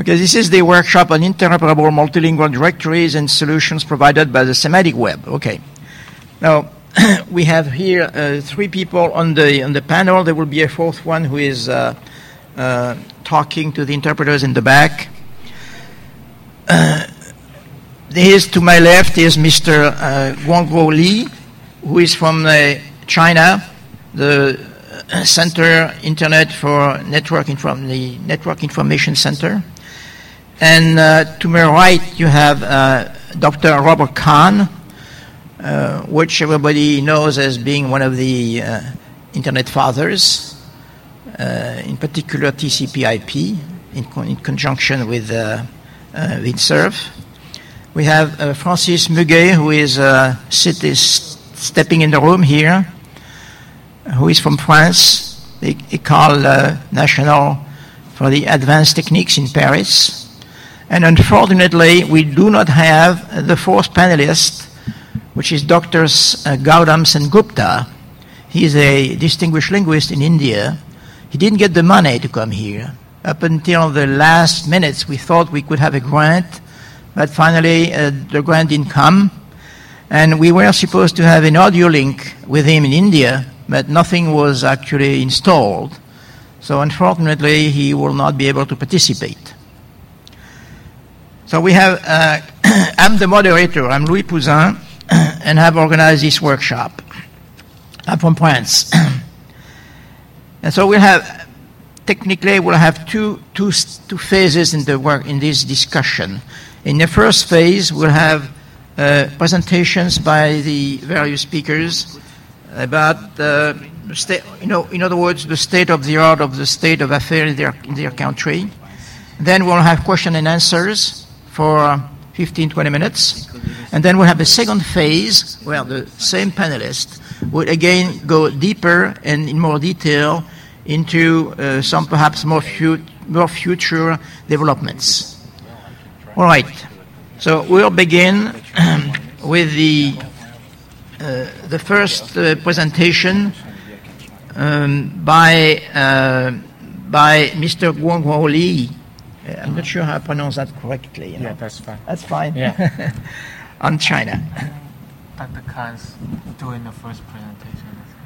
Okay, this is the workshop on interoperable multilingual directories and solutions provided by the semantic web. Okay. Now, we have here 3 people on the panel. There will be a 4th one who is talking to the interpreters in the back. To my left is Mr. Guangguo Li, who is from China, the Center Internet for the Network Information Center. And to my right, you have Dr. Robert Kahn, which everybody knows as being one of the Internet fathers, in particular TCP/IP, in conjunction with Windsurf. We have Francis Muguet, who is stepping in the room here, who is from France, the École Nationale for the Advanced Techniques in Paris. And unfortunately, we do not have the 4th panelist, which is Drs. Gautam Sengupta. He is a distinguished linguist in India. He didn't get the money to come here. Up until the last minutes, we thought we could have a grant, but finally the grant didn't come. And we were supposed to have an audio link with him in India, but nothing was actually installed. So unfortunately, he will not be able to participate. So we have, I'm the moderator, I'm Louis Pouzin, and have organized this workshop. I'm from France. And so technically we'll have two phases in this discussion. In the first phase, we'll have presentations by the various speakers about in other words, the state of the art of the state of affairs in their country. Then we'll have question and answers for 15-20 minutes. And then we'll have a second phase where the same panelist would again go deeper and in more detail into some perhaps more future developments. All right. So we'll begin with the first presentation by Mr. Guangguo Li. I'm not sure how I pronounce that correctly. Yeah, that's fine. That's fine. Yeah. On China. Dr. Khan's doing the first presentation.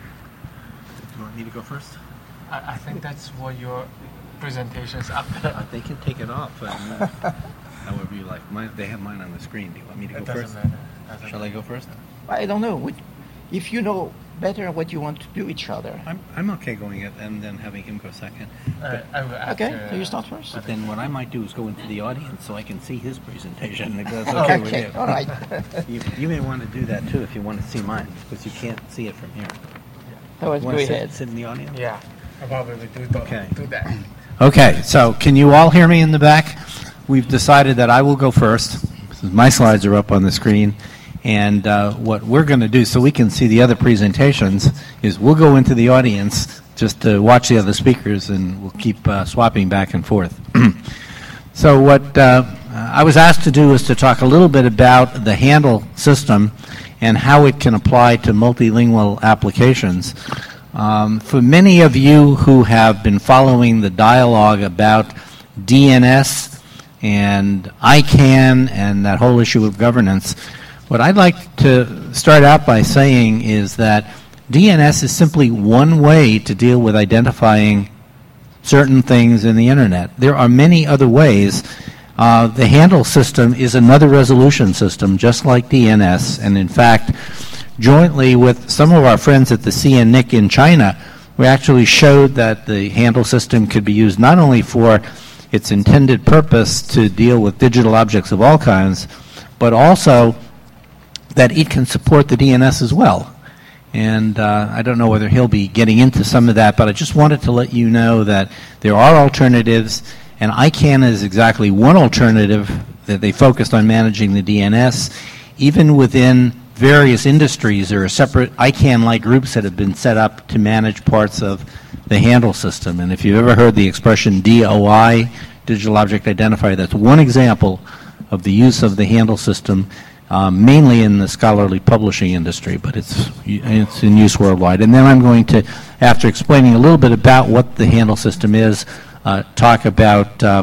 Do you want me to go first? I think that's what your presentation is after. They can take it off. However you like. They have mine on the screen. Do you want me to go first? Doesn't matter. Shall I go first? I don't know. If you know better what you want to do each other. I'm okay going it and then having him go second. Okay, so you start first. But then what I might do is go into the audience so I can see his presentation. If that's okay with you. All right. You may want to do that too if you want to see mine, because you can't see it from here. That was go ahead. Sit in the audience? Yeah, I probably do that. Okay, so can you all hear me in the back? We've decided that I will go first. My slides are up on the screen. And what we're going to do, so we can see the other presentations, is we'll go into the audience just to watch the other speakers, and we'll keep swapping back and forth. So what I was asked to do is to talk a little bit about the handle system and how it can apply to multilingual applications. For many of you who have been following the dialogue about DNS and ICANN and that whole issue of governance, what I'd like to start out by saying is that DNS is simply one way to deal with identifying certain things in the Internet. There are many other ways. The handle system is another resolution system, just like DNS, and in fact, jointly with some of our friends at the CNNIC in China, we actually showed that the handle system could be used not only for its intended purpose to deal with digital objects of all kinds, but also that it can support the DNS as well. And I don't know whether he'll be getting into some of that, but I just wanted to let you know that there are alternatives, and ICANN is exactly one alternative that they focused on managing the DNS. Even within various industries, there are separate ICANN-like groups that have been set up to manage parts of the handle system. And if you've ever heard the expression DOI, Digital Object Identifier, that's one example of the use of the handle system, mainly in the scholarly publishing industry, but it's in use worldwide. And then I'm going to, after explaining a little bit about what the handle system is, talk about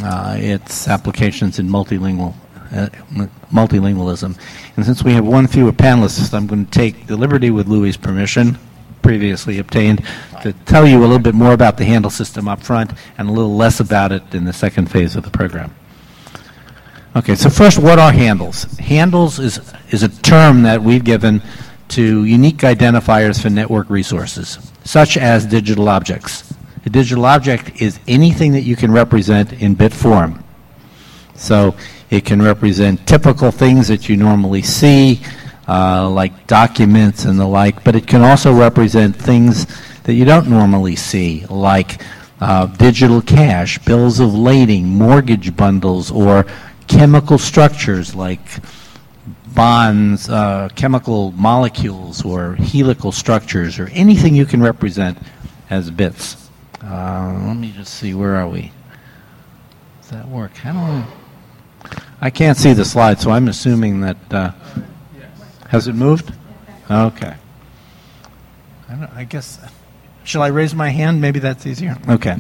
its applications in multilingualism. And since we have one fewer panelists, I'm going to take the liberty, with Louis' permission, previously obtained, to tell you a little bit more about the handle system up front and a little less about it in the second phase of the program. Okay, so first, what are handles? Handles is a term that we've given to unique identifiers for network resources, such as digital objects. A digital object is anything that you can represent in bit form. So it can represent typical things that you normally see, like documents and the like, but it can also represent things that you don't normally see, like digital cash, bills of lading, mortgage bundles, or chemical structures like bonds, chemical molecules, or helical structures, or anything you can represent as bits. Let me just see, where are we? Does that work? I can't see the slide, so I'm assuming that... Has it moved? Okay. I guess, shall I raise my hand? Maybe that's easier. Okay.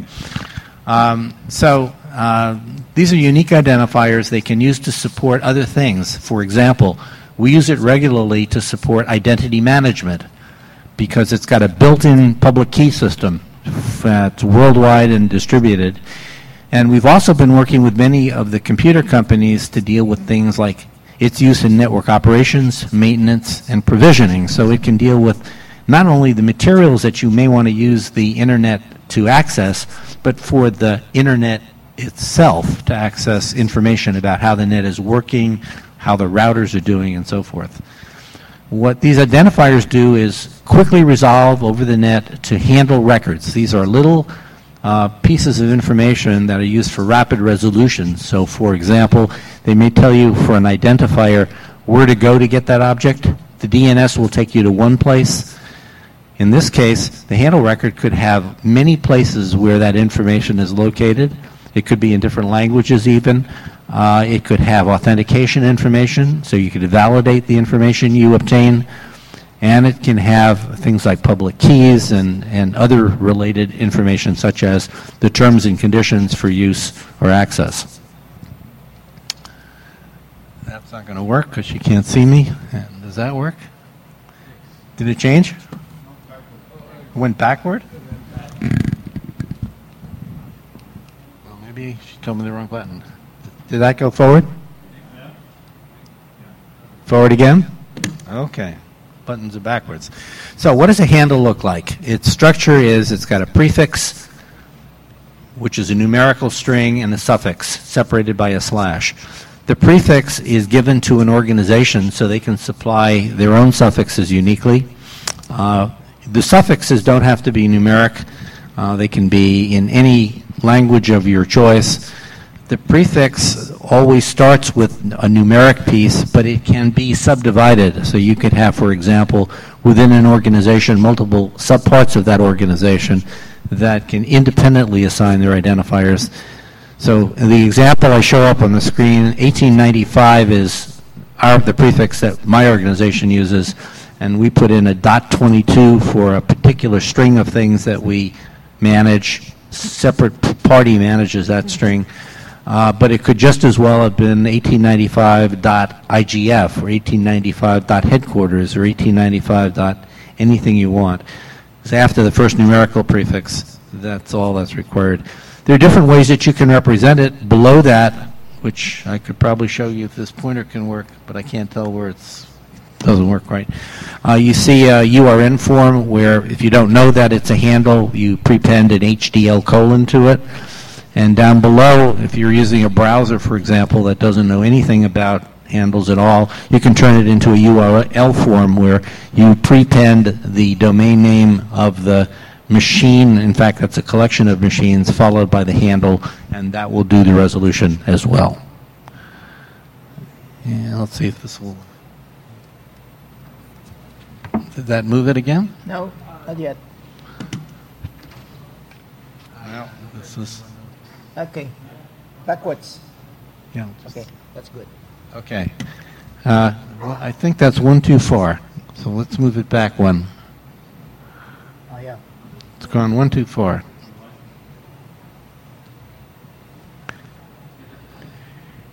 These are unique identifiers. They can use to support other things. For example, we use it regularly to support identity management because it's got a built-in public key system that's worldwide and distributed. And we've also been working with many of the computer companies to deal with things like its use in network operations, maintenance, and provisioning. So it can deal with not only the materials that you may want to use the internet to access, but for the internet itself to access information about how the net is working, how the routers are doing, and so forth. What these identifiers do is quickly resolve over the net to handle records. These are little pieces of information that are used for rapid resolution. So, for example, they may tell you for an identifier where to go to get that object. The DNS will take you to one place. In this case, the handle record could have many places where that information is located. It could be in different languages even. It could have authentication information, so you could validate the information you obtain. And it can have things like public keys and other related information, such as the terms and conditions for use or access. That's not going to work because you can't see me. And does that work? Did it change? It went backward? Well, maybe she told me the wrong button. Did that go forward? Forward again? Okay. Buttons are backwards. So what does a handle look like? Its structure is it's got a prefix, which is a numerical string, and a suffix separated by a slash. The prefix is given to an organization so they can supply their own suffixes uniquely. The suffixes don't have to be numeric. They can be in any language of your choice. The prefix always starts with a numeric piece, but it can be subdivided. So you could have, for example, within an organization, multiple subparts of that organization that can independently assign their identifiers. So the example I show up on the screen, 1895 is the prefix that my organization uses, and we put in a .22 for a particular string of things that we manage. Separate party manages that string. But it could just as well have been 1895.igf or 1895.headquarters or 1895.anything you want. Because after the first numerical prefix, that's all that's required. There are different ways that you can represent it. Below that, which I could probably show you if this pointer can work, but I can't tell where it doesn't work right. You see a URN form where if you don't know that it's a handle, you prepend an HDL : to it. And down below, if you're using a browser, for example, that doesn't know anything about handles at all, you can turn it into a URL form where you prepend the domain name of the machine. In fact, that's a collection of machines followed by the handle, and that will do the resolution as well. Yeah, let's see if this will... Did that move it again? No, not yet. No, this is... Okay. Backwards. Yeah. Okay, that's good. Okay. Well, I think that's one too far. So let's move it back one. Oh, yeah. It's gone one too far.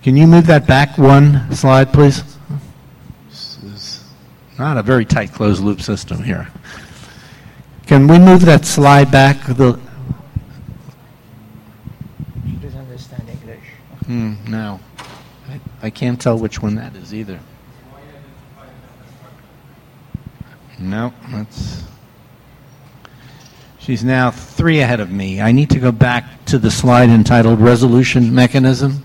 Can you move that back one slide, please? This is not a very tight closed-loop system here. Can we move that slide back? She doesn't understand English. No. I can't tell which one that is either. No, that's... She's now 3 ahead of me. I need to go back to the slide entitled Resolution Mechanism.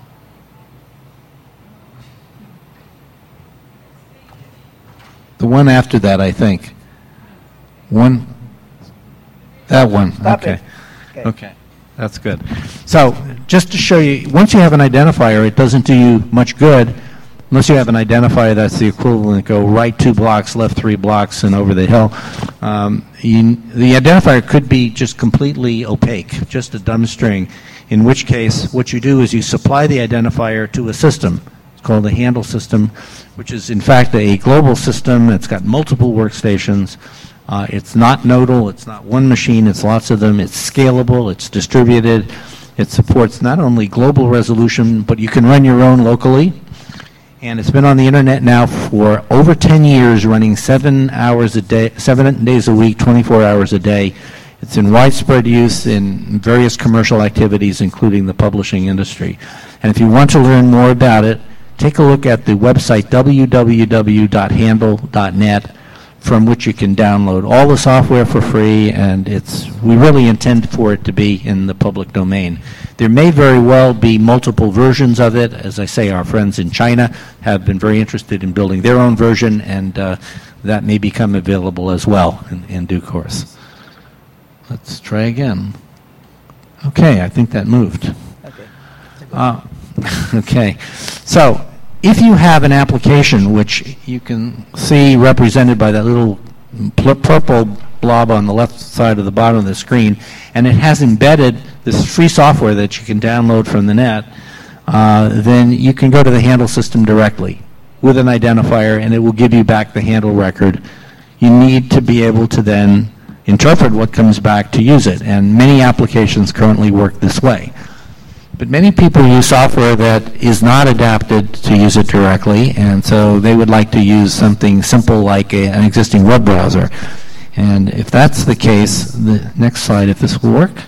The one after that, I think. That one. Stop Okay. it. Okay. That's good. So just to show you, once you have an identifier, it doesn't do you much good unless you have an identifier that's the equivalent, go right 2 blocks, left 3 blocks, and over the hill. The identifier could be just completely opaque, just a dumb string, in which case what you do is you supply the identifier to a system. It's called a handle system, which is in fact a global system. It's got multiple workstations. It's not nodal, it's not one machine, it's lots of them. It's scalable, it's distributed. It supports not only global resolution, but you can run your own locally. And it's been on the internet now for over 10 years, running 7 hours a day, 7 days a week, 24 hours a day. It's in widespread use in various commercial activities, including the publishing industry. And if you want to learn more about it, take a look at the website www.handle.net, from which you can download all the software for free, and we really intend for it to be in the public domain. There may very well be multiple versions of it. As I say, our friends in China have been very interested in building their own version, and that may become available as well in due course. Let's try again. Okay, I think that moved. Okay. Okay. So if you have an application, which you can see represented by that little purple blob on the left side of the bottom of the screen, and it has embedded this free software that you can download from the net, then you can go to the handle system directly with an identifier, and it will give you back the handle record. You need to be able to then interpret what comes back to use it, and many applications currently work this way. But many people use software that is not adapted to use it directly, and so they would like to use something simple like an existing web browser. And if that's the case, the next slide, if this will work,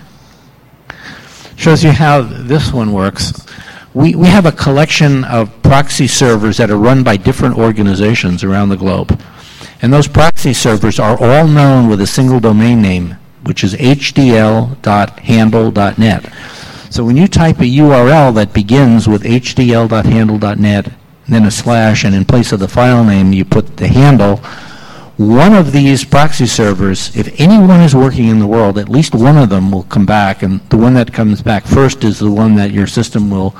shows you how this one works. We have a collection of proxy servers that are run by different organizations around the globe. And those proxy servers are all known with a single domain name, which is hdl.handle.net. So when you type a URL that begins with hdl.handle.net, then a slash, and in place of the file name you put the handle, one of these proxy servers, if anyone is working in the world, at least one of them will come back, and the one that comes back first is the one that your system will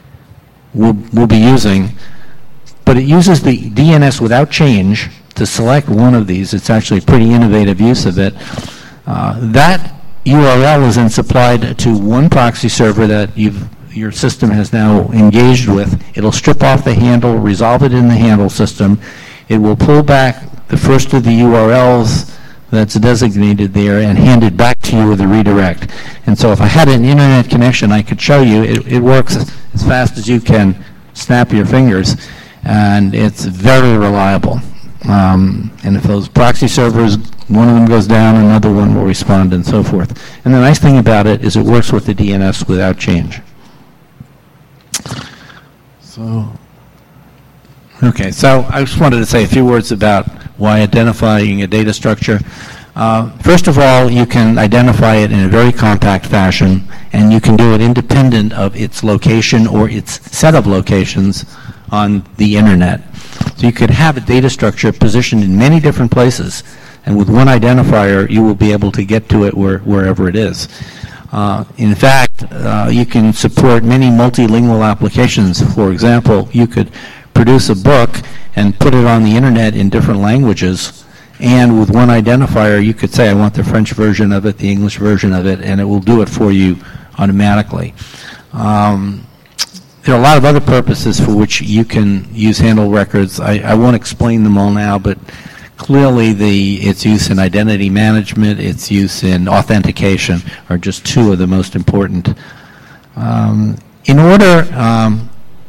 be using. But it uses the DNS without change to select one of these. It's actually a pretty innovative use of it. That URL is then supplied to one proxy server that your system has now engaged with. It'll strip off the handle, resolve it in the handle system. It will pull back the first of the URLs that's designated there and hand it back to you with a redirect. And so if I had an internet connection, I could show you it works as fast as you can snap your fingers, and it's very reliable. And if those proxy servers, one of them goes down, another one will respond, and so forth. And the nice thing about it is it works with the DNS without change. So I just wanted to say a few words about why identifying a data structure. First of all, you can identify it in a very compact fashion, and you can do it independent of its location or its set of locations on the internet. So you could have a data structure positioned in many different places, and with one identifier you will be able to get to it wherever it is. In fact, you can support many multilingual applications. For example, you could produce a book and put it on the internet in different languages, and with one identifier you could say, I want the French version of it, the English version of it, and it will do it for you automatically. There are a lot of other purposes for which you can use handle records. I won't explain them all now, but clearly its use in identity management, its use in authentication are just two of the most important. In order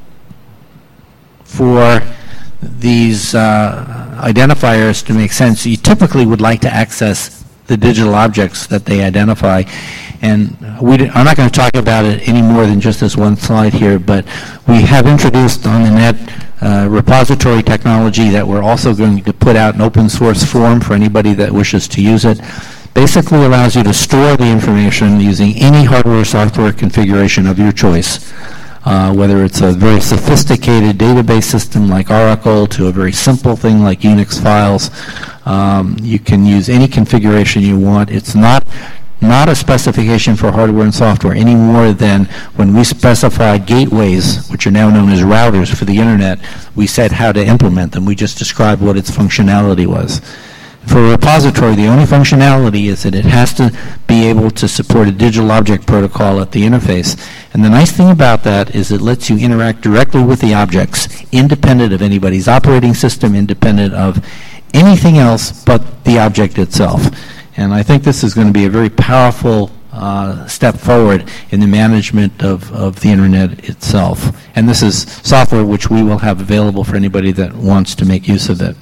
for these identifiers to make sense, you typically would like to access the digital objects that they identify. And I'm not going to talk about it any more than just this one slide here, but we have introduced on the net repository technology that we're also going to put out an open source form for anybody that wishes to use it. Basically allows you to store the information using any hardware or software configuration of your choice, whether it's a very sophisticated database system like Oracle to a very simple thing like Unix files. You can use any configuration you want. It's not a specification for hardware and software any more than when we specified gateways, which are now known as routers for the internet, we said how to implement them. We just described what its functionality was. For a repository, the only functionality is that it has to be able to support a digital object protocol at the interface. And the nice thing about that is it lets you interact directly with the objects, independent of anybody's operating system, independent of anything else but the object itself. And I think this is going to be a very powerful step forward in the management of the internet itself. And this is software which we will have available for anybody that wants to make use of it.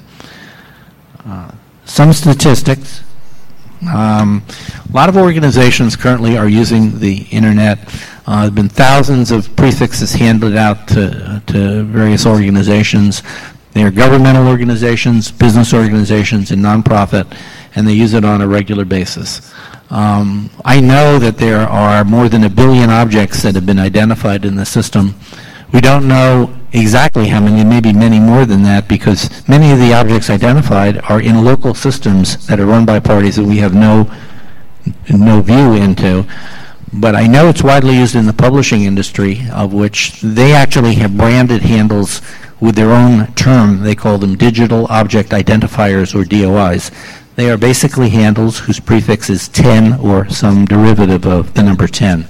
Some statistics. A lot of organizations currently are using the internet. There have been thousands of prefixes handed out to various organizations. They are governmental organizations, business organizations, and nonprofit, and they use it on a regular basis. I know that there are more than 1 billion objects that have been identified in the system. We don't know exactly how many, maybe many more than that, because many of the objects identified are in local systems that are run by parties that we have no view into. But I know it's widely used in the publishing industry, of which they actually have branded handles with their own term. They call them digital object identifiers, or DOIs. They are basically handles whose prefix is 10 or some derivative of the number 10.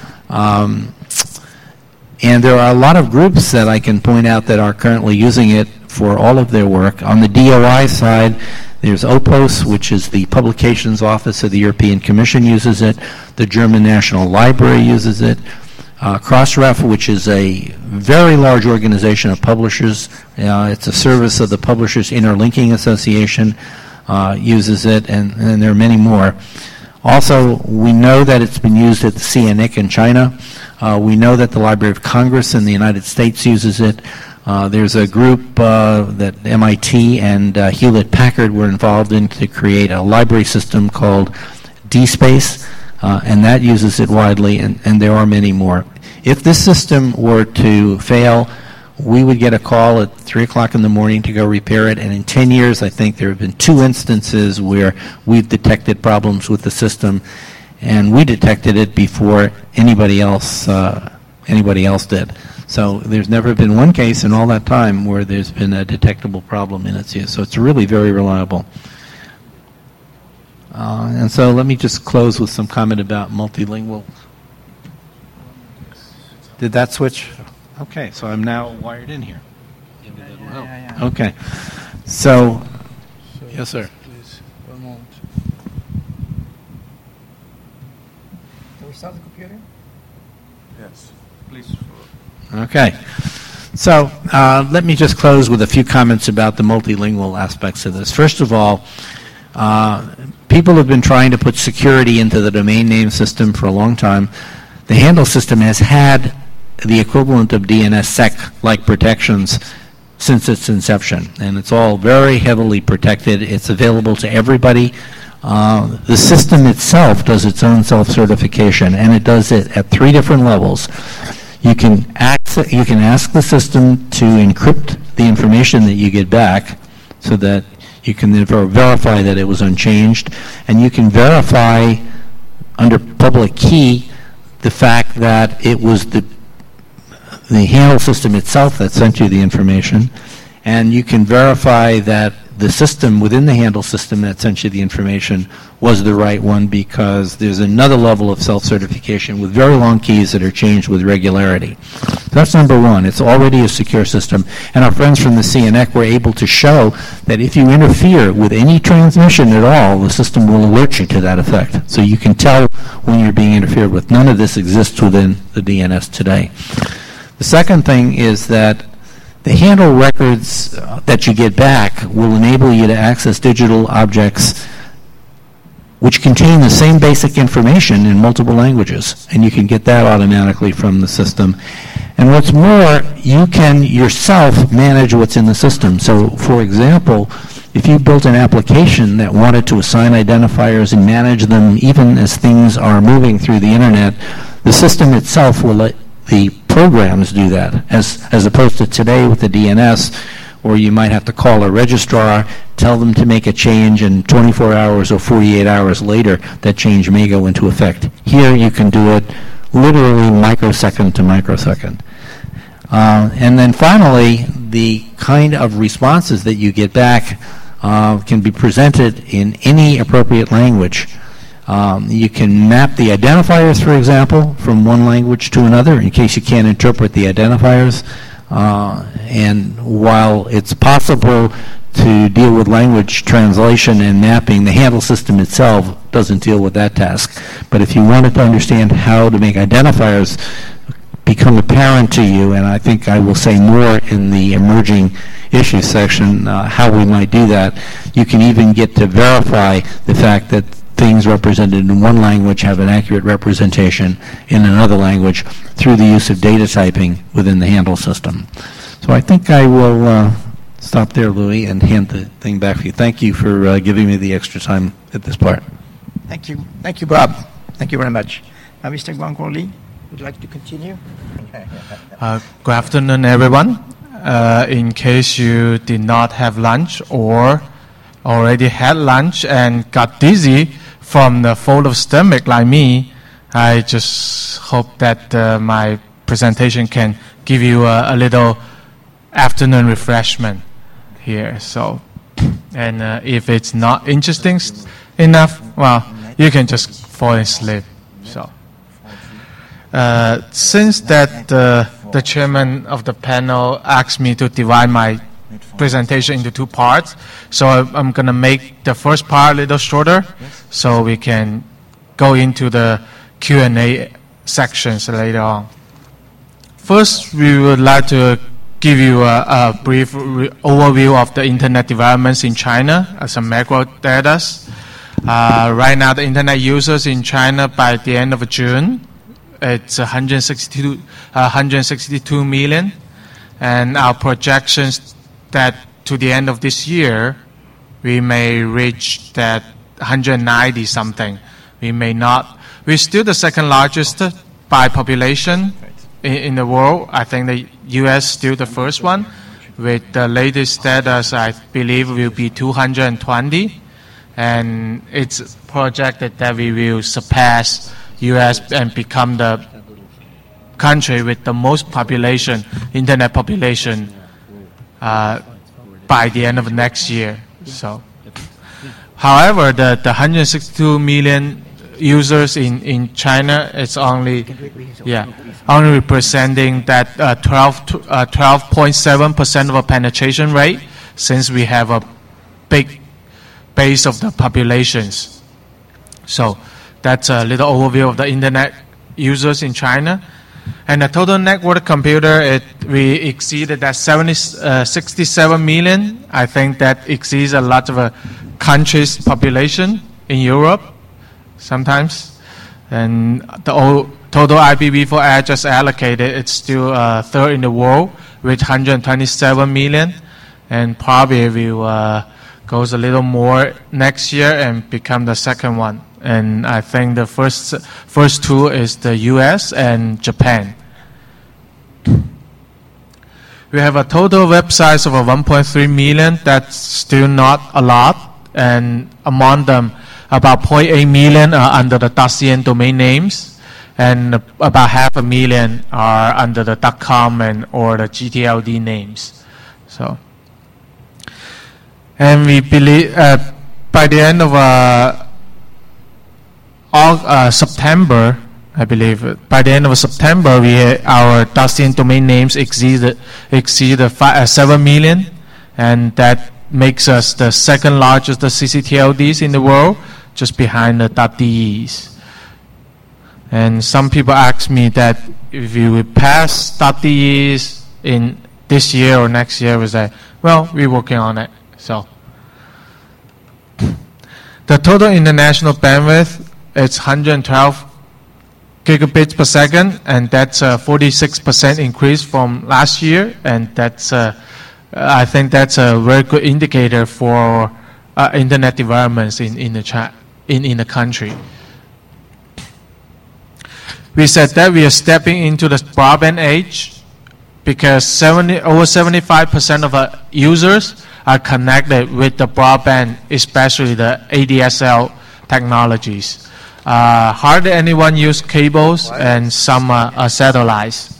And there are a lot of groups that I can point out that are currently using it for all of their work. On the DOI side, there's OPOS, which is the Publications Office of the European Commission, uses it. The German National Library uses it. Crossref, which is a very large organization of publishers. It's a service of the Publishers Interlinking Association, uses it, and there are many more. Also, we know that it's been used at the CNIC in China. We know that the Library of Congress in the United States uses it. There's a group that MIT and Hewlett-Packard were involved in to create a library system called DSpace, and that uses it widely, and there are many more. If this system were to fail, we would get a call at 3 o'clock in the morning to go repair it, and in 10 years, I think there have been 2 instances where we've detected problems with the system, and we detected it before anybody else did. So there's never been one case in all that time where there's been a detectable problem in its use. So it's really very reliable. And so let me just close with some comment about multilingual. Did that switch? Okay, so I'm now wired in here. Yeah. Okay. So yes, sir. Please, one moment. Can we start the computer? Yes, please. Okay. So let me just close with a few comments about the multilingual aspects of this. First of all, people have been trying to put security into the domain name system for a long time. The handle system has had the equivalent of DNSSEC-like protections since its inception, and it's all very heavily protected. It's available to everybody. The system itself does its own self-certification, and it does it at 3 different levels. You can ask the system to encrypt the information that you get back so that you can verify that it was unchanged, and you can verify under public key the fact that it was the handle system itself that sent you the information, and you can verify that the system within the handle system that sent you the information was the right one, because there's another level of self-certification with very long keys that are changed with regularity. So that's number one. It's already a secure system, and our friends from the CNEC were able to show that if you interfere with any transmission at all, the system will alert you to that effect. So you can tell when you're being interfered with. None of this exists within the DNS today. The second thing is that The handle records that you get back will enable you to access digital objects which contain the same basic information in multiple languages, and you can get that automatically from the system. And what's more, you can yourself manage what's in the system. So, for example, if you built an application that wanted to assign identifiers and manage them even as things are moving through the internet, the system itself will let the programs do that, as opposed to today with the DNS, where you might have to call a registrar, tell them to make a change, and 24 hours or 48 hours later, that change may go into effect. Here you can do it literally microsecond to microsecond. And then finally, the kind of responses that you get back can be presented in any appropriate language. You can map the identifiers, for example, from one language to another in case you can't interpret the identifiers. And while it's possible to deal with language translation and mapping, the handle system itself doesn't deal with that task. But if you wanted to understand how to make identifiers become apparent to you, and I think I will say more in the emerging issues section how we might do that, you can even get to verify the fact that things represented in one language have an accurate representation in another language through the use of data typing within the handle system. So I think I will stop there, Louis, and hand the thing back to you. Thank you for giving me the extra time at this part. Thank you. Thank you, Bob. Thank you very much. Now, Mr. Guangguo Li, would you like to continue? Good afternoon, everyone. In case you did not have lunch or already had lunch and got dizzy from the full of stomach like me, I just hope that my presentation can give you a little afternoon refreshment here. So, and if it's not interesting enough, well, you can just fall asleep. So, since that the chairman of the panel asked me to divide my presentation into two parts, so I'm going to make the first part a little shorter so we can go into the Q&A sections later on. First, we would like to give you a brief overview of the internet developments in China as some macro data. Right now, the internet users in China by the end of June, it's 162 million, and our projections that to the end of this year, we may reach that 190 something. We may not. We're still the second largest by population in the world. I think the U.S. still the first one. With the latest status, I believe will be 220, and it's projected that we will surpass U.S. and become the country with the most population, internet population, by the end of next year. So, however, the 162 million users in China, it's only representing that 12.7% of a penetration rate, since we have a big base of the populations. So that's a little overview of the internet users in China. And the total network computer, we exceeded that 67 million. I think that exceeds a lot of a country's population in Europe sometimes. And the total IPv4 address allocated, it's still third in the world with 127 million. And probably will goes a little more next year and become the second one. And I think the first two is the US and Japan. We have a total web size of 1.3 million. That's still not a lot. And among them, about 0.8 million are under the .cn domain names, and about 500,000 are under the .com or the GTLD names. So, and we believe by the end of September, I believe, by the end of September, our .cn domain names exceed 7 million, and that makes us the second largest CCTLDs in the world, just behind the .des. And some people ask me that if you would pass .des in this year or next year, we say, well, we're working on it. So the total international bandwidth is 112 gigabits per second, and that's a 46% increase from last year, and that's I think that's a very good indicator for internet developments in the country. We said that we are stepping into the broadband age because over 75% of our users are connected with the broadband, especially the ADSL technologies. Hardly anyone use cables, and some are satellites.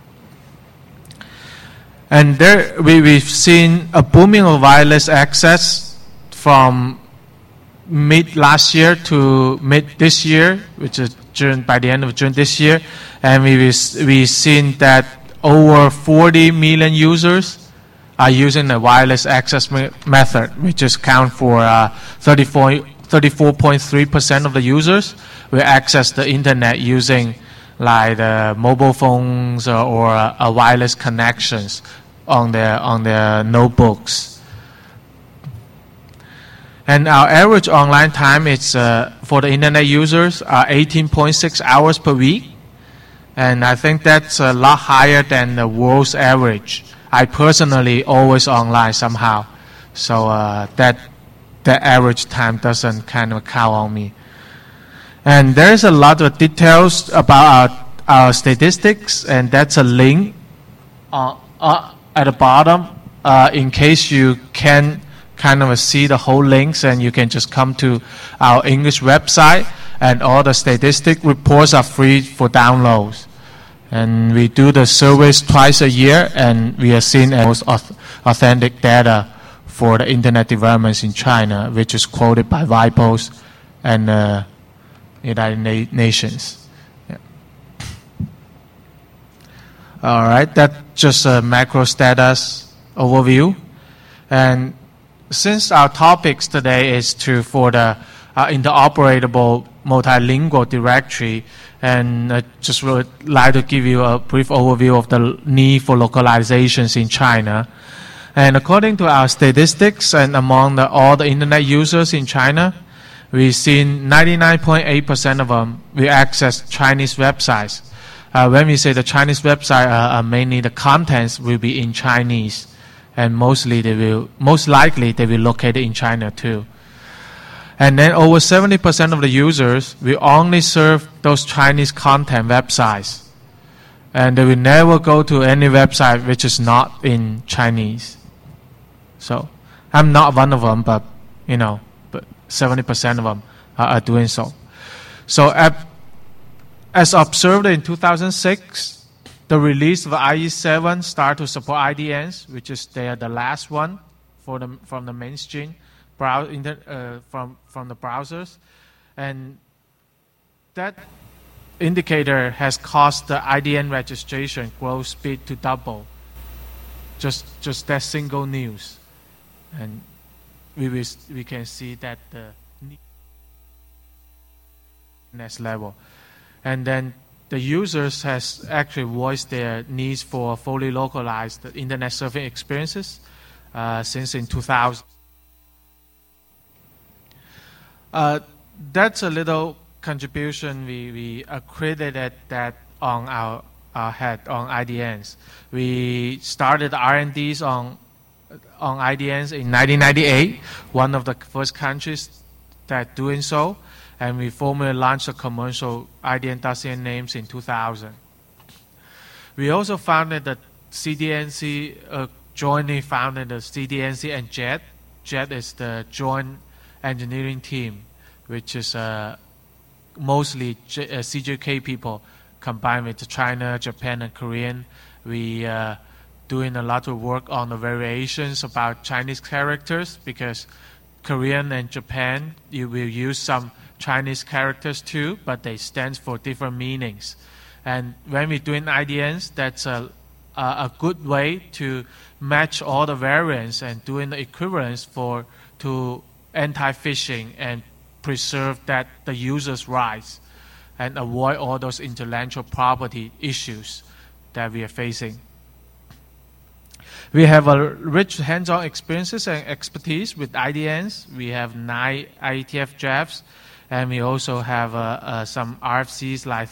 And there we've seen a booming of wireless access from mid last year to mid this year, which is June, by the end of June this year, and we've seen that over 40 million users are using the wireless access method, which is count for 34.3% of the users will access the internet using like mobile phones or wireless connections on their notebooks. And our average online time is for the internet users are 18.6 hours per week, and I think that's a lot higher than the world's average. I personally always online somehow, so that average time doesn't kind of count on me. And there's a lot of details about our statistics, and that's a link at the bottom in case you can kind of see the whole links, and you can just come to our English website, and all the statistic reports are free for downloads. And we do the surveys twice a year, and we are seen as most authentic data for the internet developments in China, which is quoted by VIPOS and United Nations. Yeah. All right, that's just a macro status overview. And since our topics today is for the interoperable multilingual directory, and I just would like to give you a brief overview of the need for localizations in China. And according to our statistics, and among all the internet users in China, we've seen 99.8% of them will access Chinese websites. When we say the Chinese website, mainly the contents will be in Chinese, and most likely they will locate in China too. And then over 70% of the users will only serve those Chinese content websites, and they will never go to any website which is not in Chinese. So I'm not one of them, but 70% of them are doing so. So as observed in 2006, the release of IE7 started to support IDNs, which is the last one from the mainstream from the browsers, and that indicator has caused the IDN registration growth speed to double. Just that single news, and we can see that the next level, and then the users has actually voiced their needs for fully localized internet surfing experiences since in 2000. That's a little contribution we accredited that on our head on IDNs. We started R&Ds on IDNs in 1998, one of the first countries that doing so, and we formally launched a commercial IDN.cn names in 2000. We also founded the CDNC, jointly founded the CDNC and JET. JET is the Joint Engineering Team, which is mostly CJK people combined with China, Japan, and Korean. We doing a lot of work on the variations about Chinese characters, because Korean and Japan, you will use some Chinese characters too, but they stand for different meanings. And when we're doing IDNs, that's a good way to match all the variants and doing the equivalence to anti-phishing and preserve that the user's rights and avoid all those intellectual property issues that we are facing. We have a rich hands-on experiences and expertise with IDNs. We have 9 IETF drafts, and we also have some RFCs like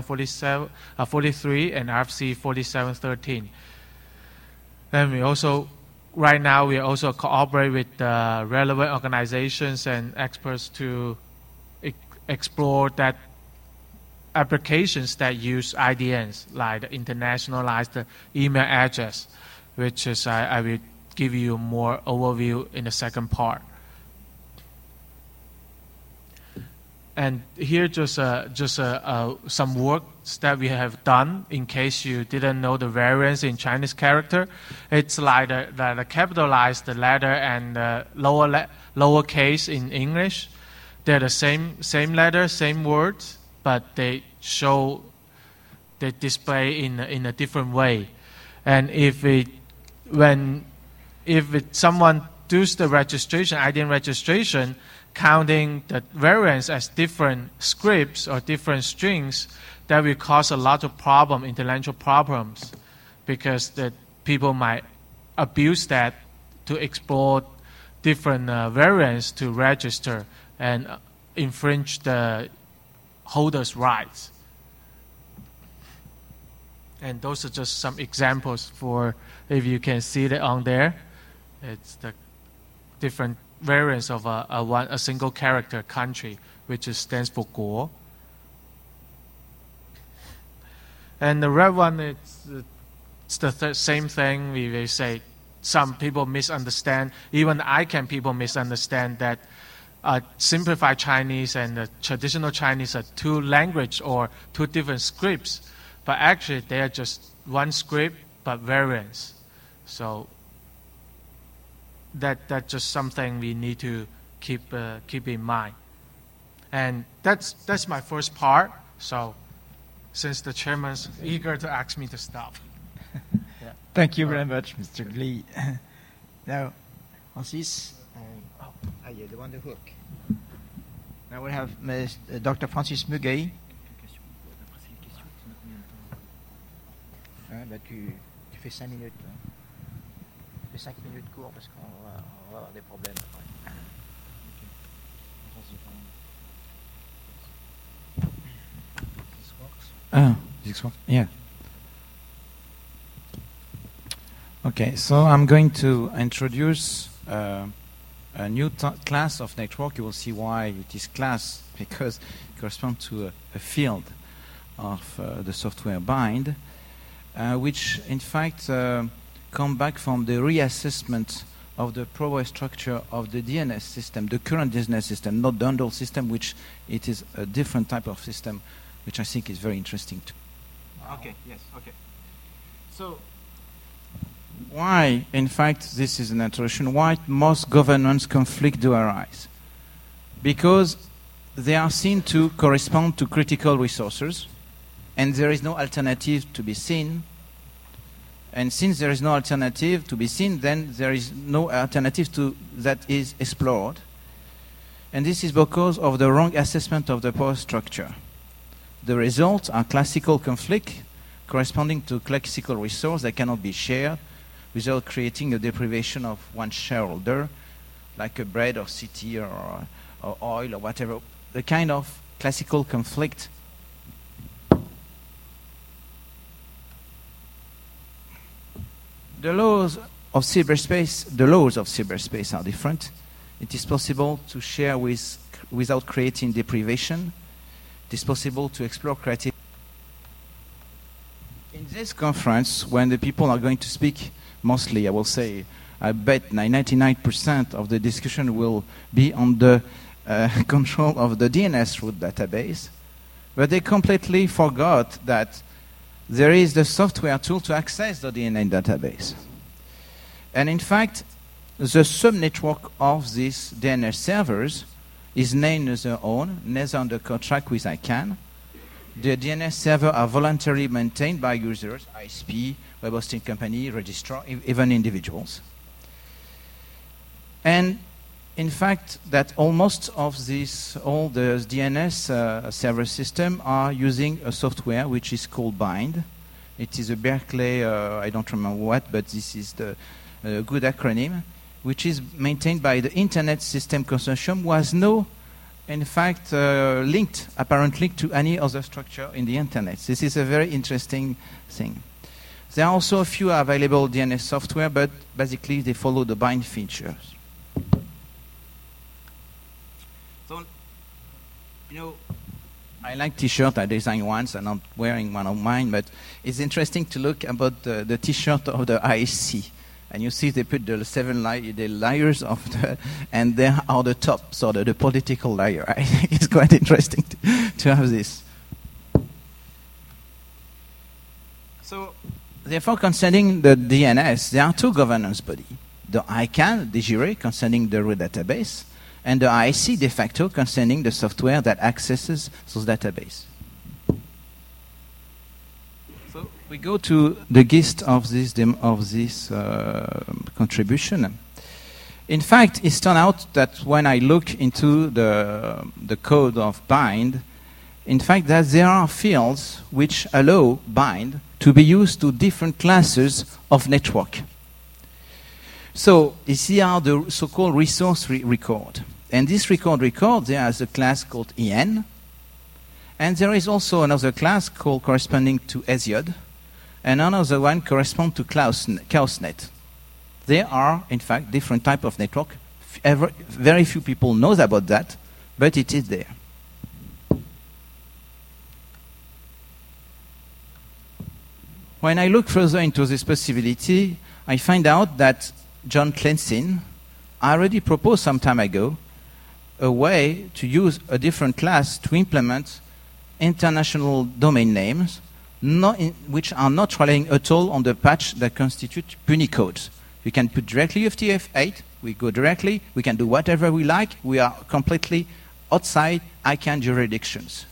3743 and RFC 4713. And we also, right now, we also cooperate with relevant organizations and experts to explore that applications that use IDNs, like the internationalized email address, which is I will give you more overview in the second part. And here just some work that we have done in case you didn't know the variance in Chinese character. It's like the capitalized letter and lowercase in English. They're the same letter, same words, but they display in a different way. And if someone does the registration, IDN registration, counting the variants as different scripts or different strings, that will cause a lot of intellectual problems, because the people might abuse that to explore different variants to register and infringe the holder's rights. And those are just some examples for, if you can see it on there, it's the different variants of a single character country, which stands for Guo. And the red one, it's the same thing. We say some people misunderstand, even ICANN people misunderstand that simplified Chinese and traditional Chinese are 2 languages or 2 different scripts, but actually they are just 1 script but variants. So that's just something we need to keep in mind. And that's my first part. So since the chairman's eager to ask me to stop. Yeah. Thank you very much, Mr. Lee. Now, Francis. Yeah, the one the hook. Now we have Dr. Francis Muguet. Tu fais 5 minutes. Tu fais 5 minutes court parce qu'on va avoir des problèmes après. This works? Yeah. Okay, so I'm going to introduce a new class of network. You will see why it is class, because it corresponds to a field of the software bind, which in fact come back from the reassessment of the proper structure of the DNS system, the current DNS system, not the Dundle system, which it is a different type of system, which I think is very interesting too. Okay, yes, okay. So, why, in fact, this is an introduction, why most governance conflicts do arise? Because they are seen to correspond to critical resources, and there is no alternative to be seen. And since there is no alternative to be seen, then there is no alternative that is explored. And this is because of the wrong assessment of the power structure. The results are classical conflict corresponding to classical resource that cannot be shared without creating a deprivation of one shareholder, like a bread or city or oil or whatever. The kind of classical conflict. The laws of cyberspace are different. It is possible to share without creating deprivation. It is possible to explore creativity. In this conference, when the people are going to speak, mostly, I will say, I bet 99% of the discussion will be on the control of the DNS root database, but they completely forgot that there is the software tool to access the DNS database. And in fact, the subnetwork of these DNS servers is named neither own, neither under contract with ICANN. The DNS servers are voluntarily maintained by users, ISP, web hosting company, registrar, even individuals. And in fact, that almost of all the DNS server system are using a software which is called Bind, It is a Berkeley, I don't remember what, but this is the good acronym, which is maintained by the Internet System Consortium, was in fact, apparent link to any other structure in the Internet. This is a very interesting thing. There are also a few available DNS software, but basically they follow the bind features. So, I like T-shirt. I designed once, and I'm wearing one of mine. But it's interesting to look about the T-shirt of the ISC, and you see they put the the layers of and there are the top, so the political layer. I think it's quite interesting to have this. So, therefore, concerning the DNS, there are two governance bodies: the ICANN, DGIRE, concerning the root database, and the IC de facto concerning the software that accesses those databases. So we go to the gist of this contribution. In fact, it's turned out that when I look into the code of bind, in fact, that there are fields which allow bind to be used to different classes of network. So here are the so-called resource record. And this record, there is a class called EN. And there is also another class called corresponding to Hesiod. And another one corresponds to Chaosnet. There are, in fact, different types of network. Very few people know about that, but it is there. When I look further into this possibility, I find out that John Clensin already proposed some time ago a way to use a different class to implement international domain names which are not relying at all on the patch that constitute Punicodes. We can put directly FTF8, we go directly, we can do whatever we like, we are completely outside ICANN jurisdictions.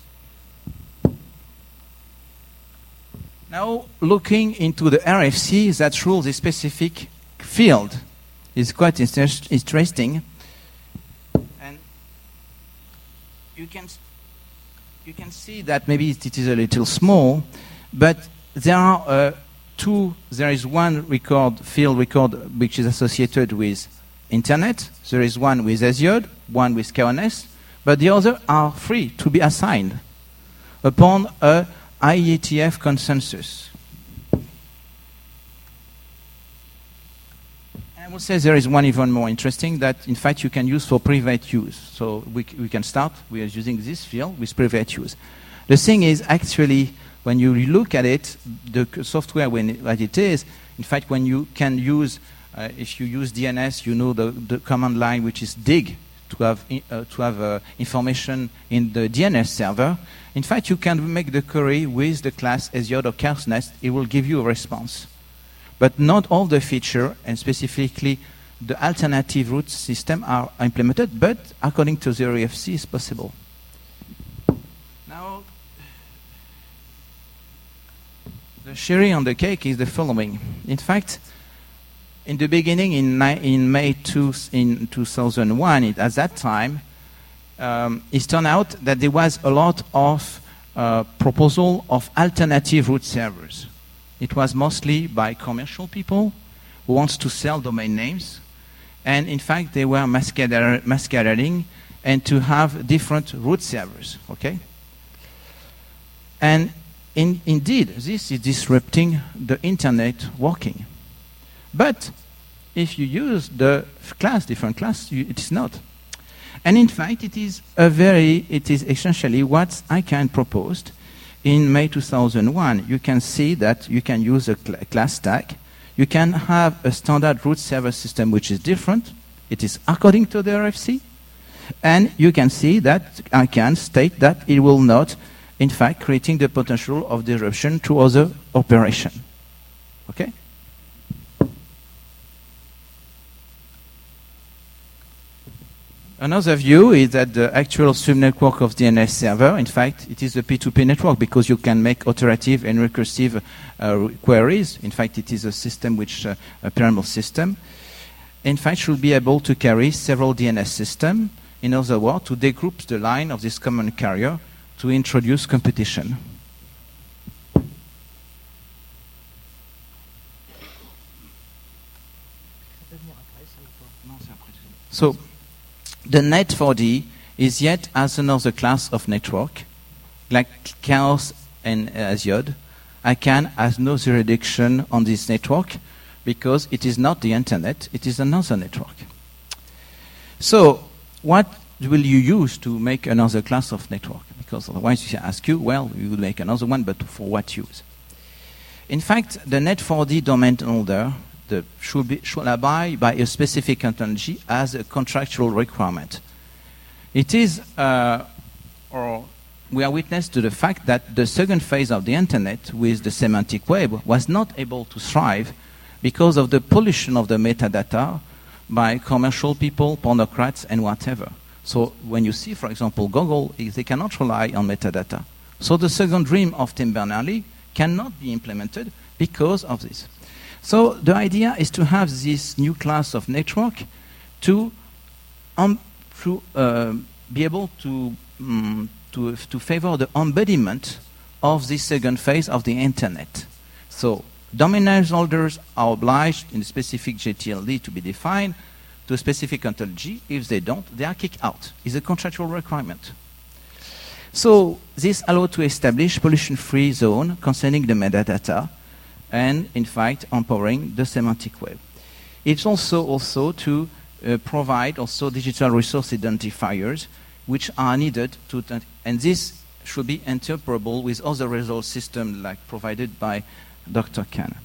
Now, looking into the RFC that rules a specific field is quite interesting. And you can see that maybe it is a little small, but there are there is one field record which is associated with Internet, there is one with Hesiod, one with KNS, but the other are free to be assigned upon a IETF consensus. I would say there is one even more interesting that, in fact, you can use for private use. So we can start. We are using this field with private use. The thing is, actually, when you look at it, the software, what it is, in fact, when you can use, if you use DNS, you know the command line which is dig to have information in the DNS server. In fact, you can make the query with the class Hesiod or Chaosnet. It will give you a response. But not all the feature, and specifically the alternative root system, are implemented, but according to the RFC, is possible. Now, the cherry on the cake is the following. In fact, in the beginning, in May 2001, at that time, it turned out that there was a lot of proposal of alternative root servers. It was mostly by commercial people who wants to sell domain names. And in fact, they were masquerading and to have different root servers, okay? And indeed, this is disrupting the internet working. But if you use the different class, it is not. And in fact, it is essentially what ICANN proposed. In May 2001, you can see that you can use a class stack. You can have a standard root server system which is different. It is according to the RFC. And you can see that ICANN state that it will not, in fact, creating the potential of disruption to other operation. Okay? Another view is that the actual subnetwork of DNS server, in fact, it is a P2P network because you can make iterative and recursive queries. In fact, it is a system which, a pyramidal system. In fact, should be able to carry several DNS systems. In other words, to degroup the line of this common carrier to introduce competition. So the Net4D is yet as another class of network, like Chaos and Aziode. ICANN has no jurisdiction on this network because it is not the internet, it is another network. So what will you use to make another class of network? Because otherwise you ask you, well, you will make another one, but for what use? In fact, the Net4D domain holder should abide by a specific ontology as a contractual requirement. It is, or we are witness to the fact that the second phase of the internet with the semantic web was not able to thrive because of the pollution of the metadata by commercial people, pornocrats, and whatever. So when you see, for example, Google, they cannot rely on metadata. So the second dream of Tim Berners-Lee cannot be implemented because of this. So the idea is to have this new class of network to be able to favor the embodiment of this second phase of the internet. So domain holders are obliged in a specific GTLD to be defined to a specific ontology. If they don't, they are kicked out. It's a contractual requirement. So this allows to establish pollution-free zone concerning the metadata and, in fact, empowering the semantic web. It's also to provide also digital resource identifiers which are needed to, and this should be interoperable with other resource systems like provided by Dr. Khan.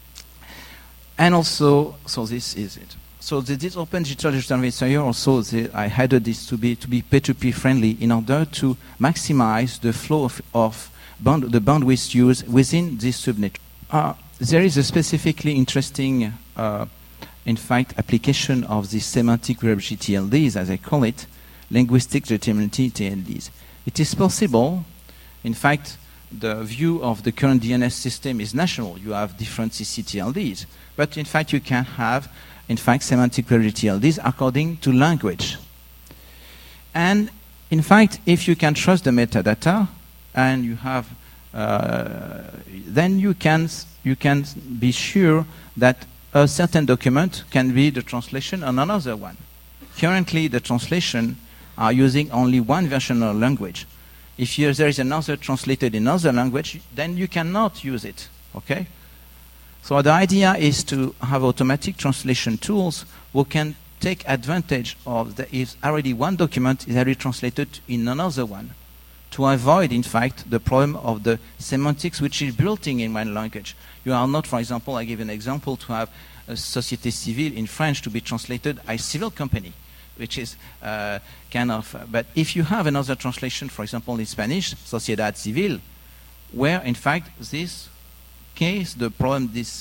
And also, so this is it. So this open digital identifier also, I added this to be P2P friendly in order to maximize the flow of the bandwidth used within this subnet. There is a specifically interesting, in fact, application of the semantic web GTLDs, as I call it, linguistic legitimacy TLDs. It is possible, in fact, the view of the current DNS system is national. You have different CCTLDs. But in fact, you can have, in fact, semantic web GTLDs according to language. And in fact, if you can trust the metadata and you have, then you can be sure that a certain document can be the translation on another one. Currently, the translation are using only one version of language. If there is another translated in another language, then you cannot use it, okay? So the idea is to have automatic translation tools who can take advantage of if already one document is already translated in another one, to avoid, in fact, the problem of the semantics which is built in one language. You are not, for example, I give an example, to have a Société Civile in French to be translated as civil company, which is kind of, but if you have another translation, for example, in Spanish, Sociedad Civil, where, in fact, this case, the problem, this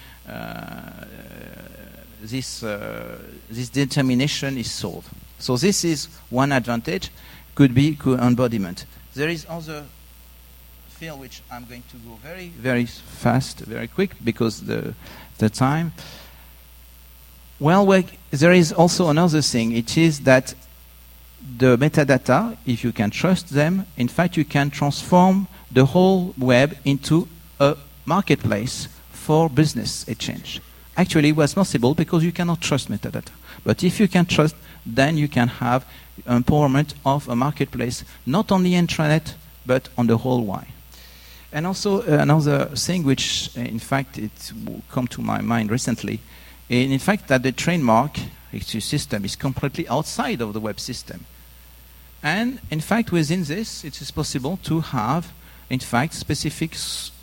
determination is solved. So this is one advantage, could be embodiment. There is other field which I'm going to go very, very fast, very quick, because the time. Well, there is also another thing. It is that the metadata, if you can trust them, in fact, you can transform the whole web into a marketplace for business exchange. Actually, it was possible because you cannot trust metadata. But if you can trust, then you can have empowerment of a marketplace, not on the intranet, but on the whole wide. And also another thing which, in fact, it come to my mind recently, in fact, that the trademark system is completely outside of the web system. And in fact, within this, it is possible to have, in fact, specific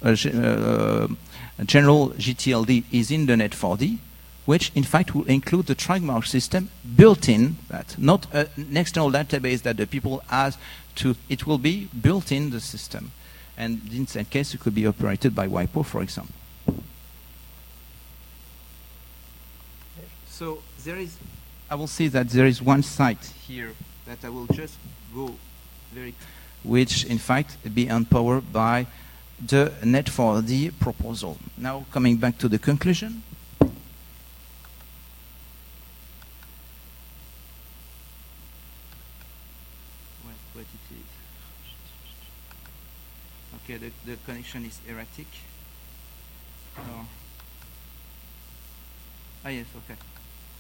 general GTLD is in the Net4D, which in fact will include the trademark system built in that, not an external database that the people ask to, it will be built in the system. And in that case, it could be operated by WIPO, for example. So there is, I will say that there is one site here that I will just go very, which in fact be empowered by the Net4D proposal. Now coming back to the conclusion. What it is. Okay, the connection is erratic. Oh. Ah yes, okay.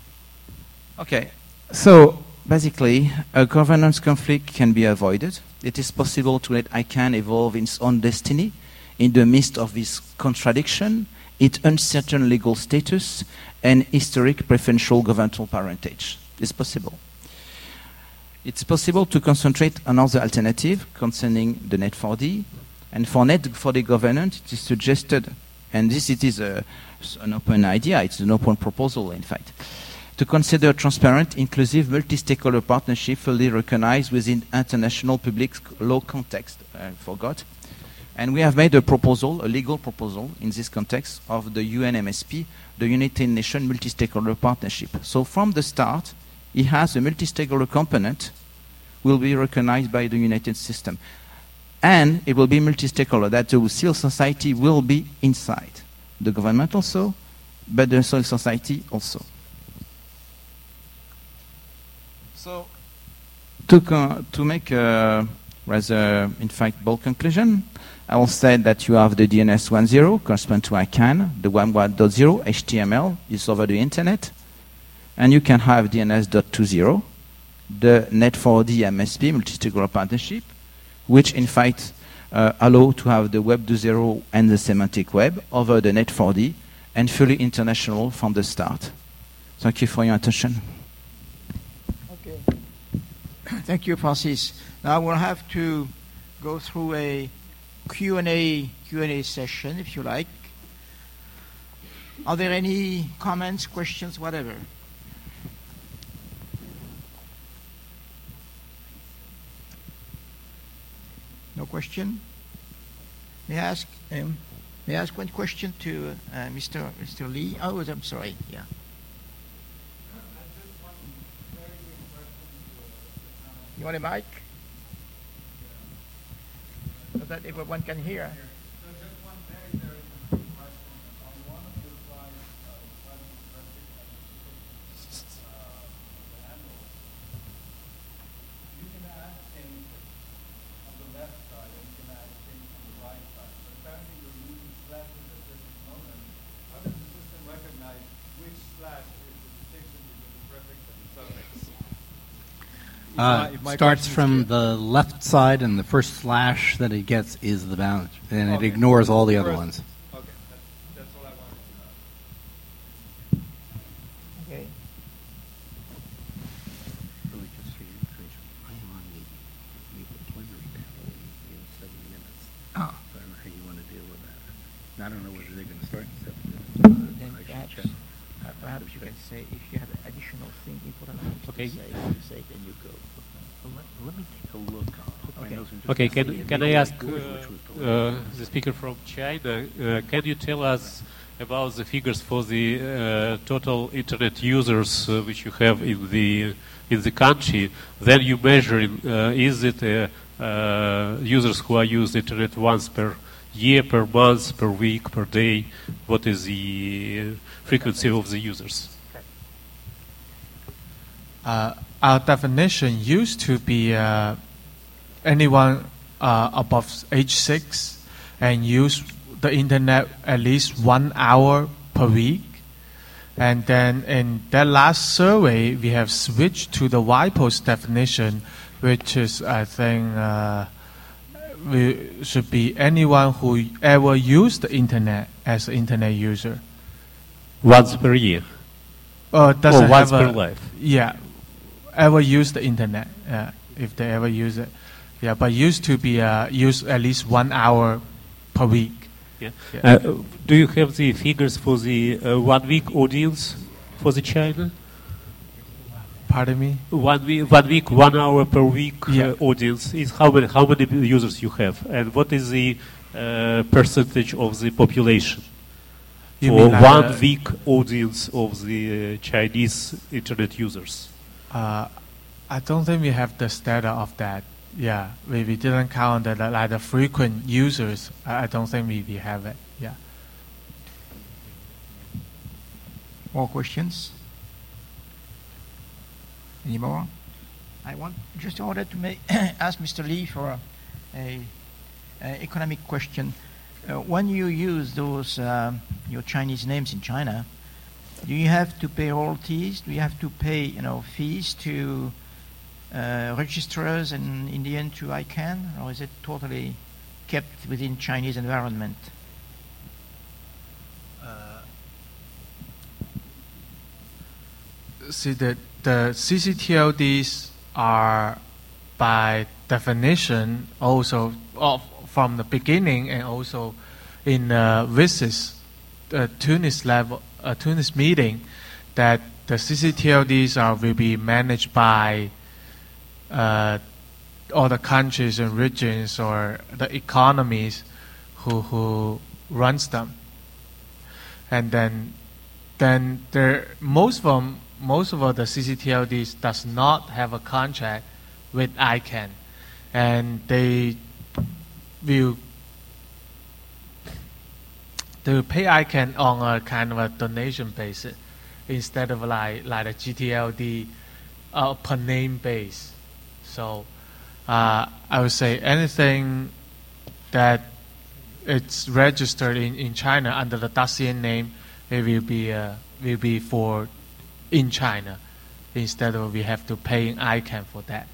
Okay, so basically, a governance conflict can be avoided. It is possible to let ICANN evolve its own destiny in the midst of this contradiction, its uncertain legal status, and historic preferential governmental parentage. It's possible. It's possible to concentrate on other alternative concerning the Net4D. And for Net4D governance, it is suggested, and this it is an open idea, it's an open proposal, in fact, to consider transparent, inclusive, multi-stakeholder partnership fully recognized within international public law context. I forgot. And we have made a proposal, a legal proposal, in this context of the UNMSP, the United Nations Multi-Stakeholder Partnership. So from the start, it has a multi-stakeholder component, will be recognized by the United System. And it will be multi-stakeholder, that the civil society will be inside. The government also, but the civil society also. So, to make a rather, in fact, bold conclusion, I will say that you have the DNS 1.0, correspond to ICANN, the 1.0, HTML, is over the internet, and you can have DNS 2.0, the Net4D MSP, multi-stakeholder partnership, which in fact allow to have the Web 2.0 and the semantic web over the Net4D and fully international from the start. Thank you for your attention. Okay. Thank you, Francis. Now we'll have to go through a Q&A session, if you like. Are there any comments, questions, whatever? No question? May I ask one question to Mr. Lee? Oh, I'm sorry. Yeah. You want a mic? So that everyone can hear. Starts from the left side, and the first slash that it gets is the bound, and it ignores all the other ones. Okay, that's all I wanted to know. Okay. Oh. I don't know how you want to deal with that. I don't know whether they're going to start in 7 Then perhaps you can say if you have additional thing important Okay. to say it, then you go. Let me take a look. Okay, can I ask the speaker from China, can you tell us about the figures for the total internet users which you have in the country? Then you measure, is it users who are used internet once per year, per month, per week, per day? What is the frequency of the users? Our definition used to be anyone above age 6 and use the internet at least 1 hour per week. And then in that last survey, we have switched to the WIPO's definition, which is, I think, we should be anyone who ever used the internet as an internet user. Once per year? Doesn't or once have per life? Yeah, ever use the internet, if they ever use it. Yeah, but used to be used at least 1 hour per week. Yeah. Yeah. Do you have the figures for the 1 week audience for the China? Pardon me? 1 week, 1 hour per week audience is how many users you have, and what is the percentage of the population for like 1 week audience of the Chinese internet users? I don't think we have the data of that. Yeah, we didn't count the frequent users. I don't think we have it. Yeah. More questions? Any more? I wanted to ask Mr. Lee for a economic question. When you use those your Chinese names in China, do you have to pay royalties? Do you have to pay, fees to registrars and in the end to ICANN, or is it totally kept within Chinese environment? See, the CCTLDs are by definition also from the beginning and also in VISIS, Tunis meeting, that the CCTLDs will be managed by all the countries and regions or the economies who runs them, and then most of the CCTLDs does not have a contract with ICANN, and they will pay ICANN on a kind of a donation basis instead of like a GTLD per name base. So I would say anything that it's registered in China under the Dacian name, it will be for in China, instead of we have to pay in ICANN for that.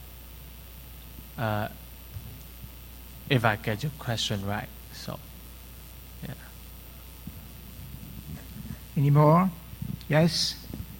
If I get your question right, so yeah. Any more? Yes.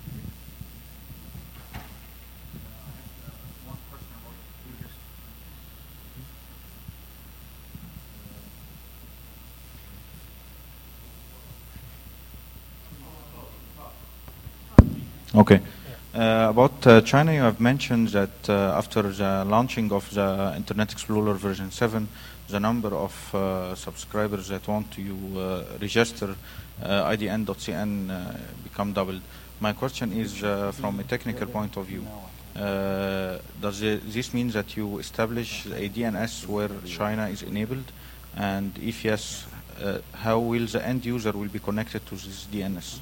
Okay. About China, you have mentioned that after the launching of the Internet Explorer version 7, the number of subscribers that want to register IDN.cn become doubled. My question is from a technical point of view. Does this mean that you establish a DNS where China is enabled? And if yes, how will the end user will be connected to this DNS?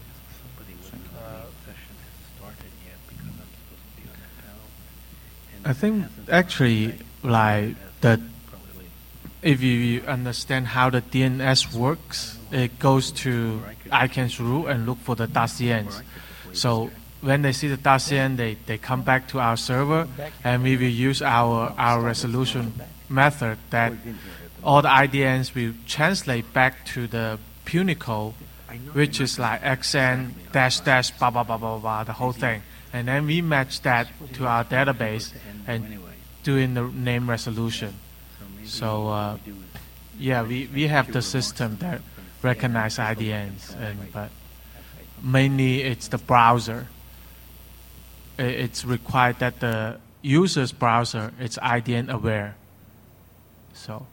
I think actually like that if you understand how the DNS works, it goes to ICANN's rule and look for the Dacians. So when they see the Dacian, they come back to our server, and we will use our resolution method that all the IDNs will translate back to the Punicle, which is like XN dash dash blah blah blah blah blah, the whole thing. And then we match that to our database and doing the name resolution. So yeah, we have the system that recognize IDNs, but mainly it's the browser. It's required that the user's browser is IDN aware. So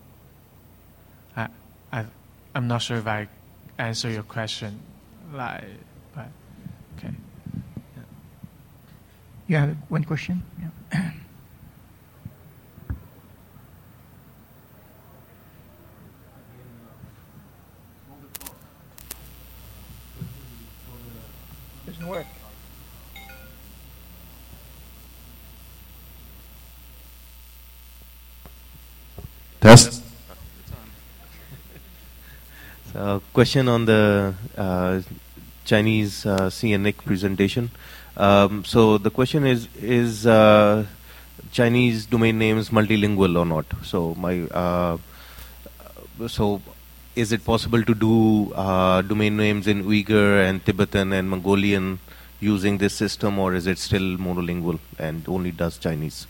I'm not sure if I answer your question, but okay. You have one question? Yeah. Doesn't work. Test. So, question on the Chinese CNIC presentation. So the question is Chinese domain names multilingual or not? So so is it possible to do domain names in Uyghur and Tibetan and Mongolian using this system, or is it still monolingual and only does Chinese?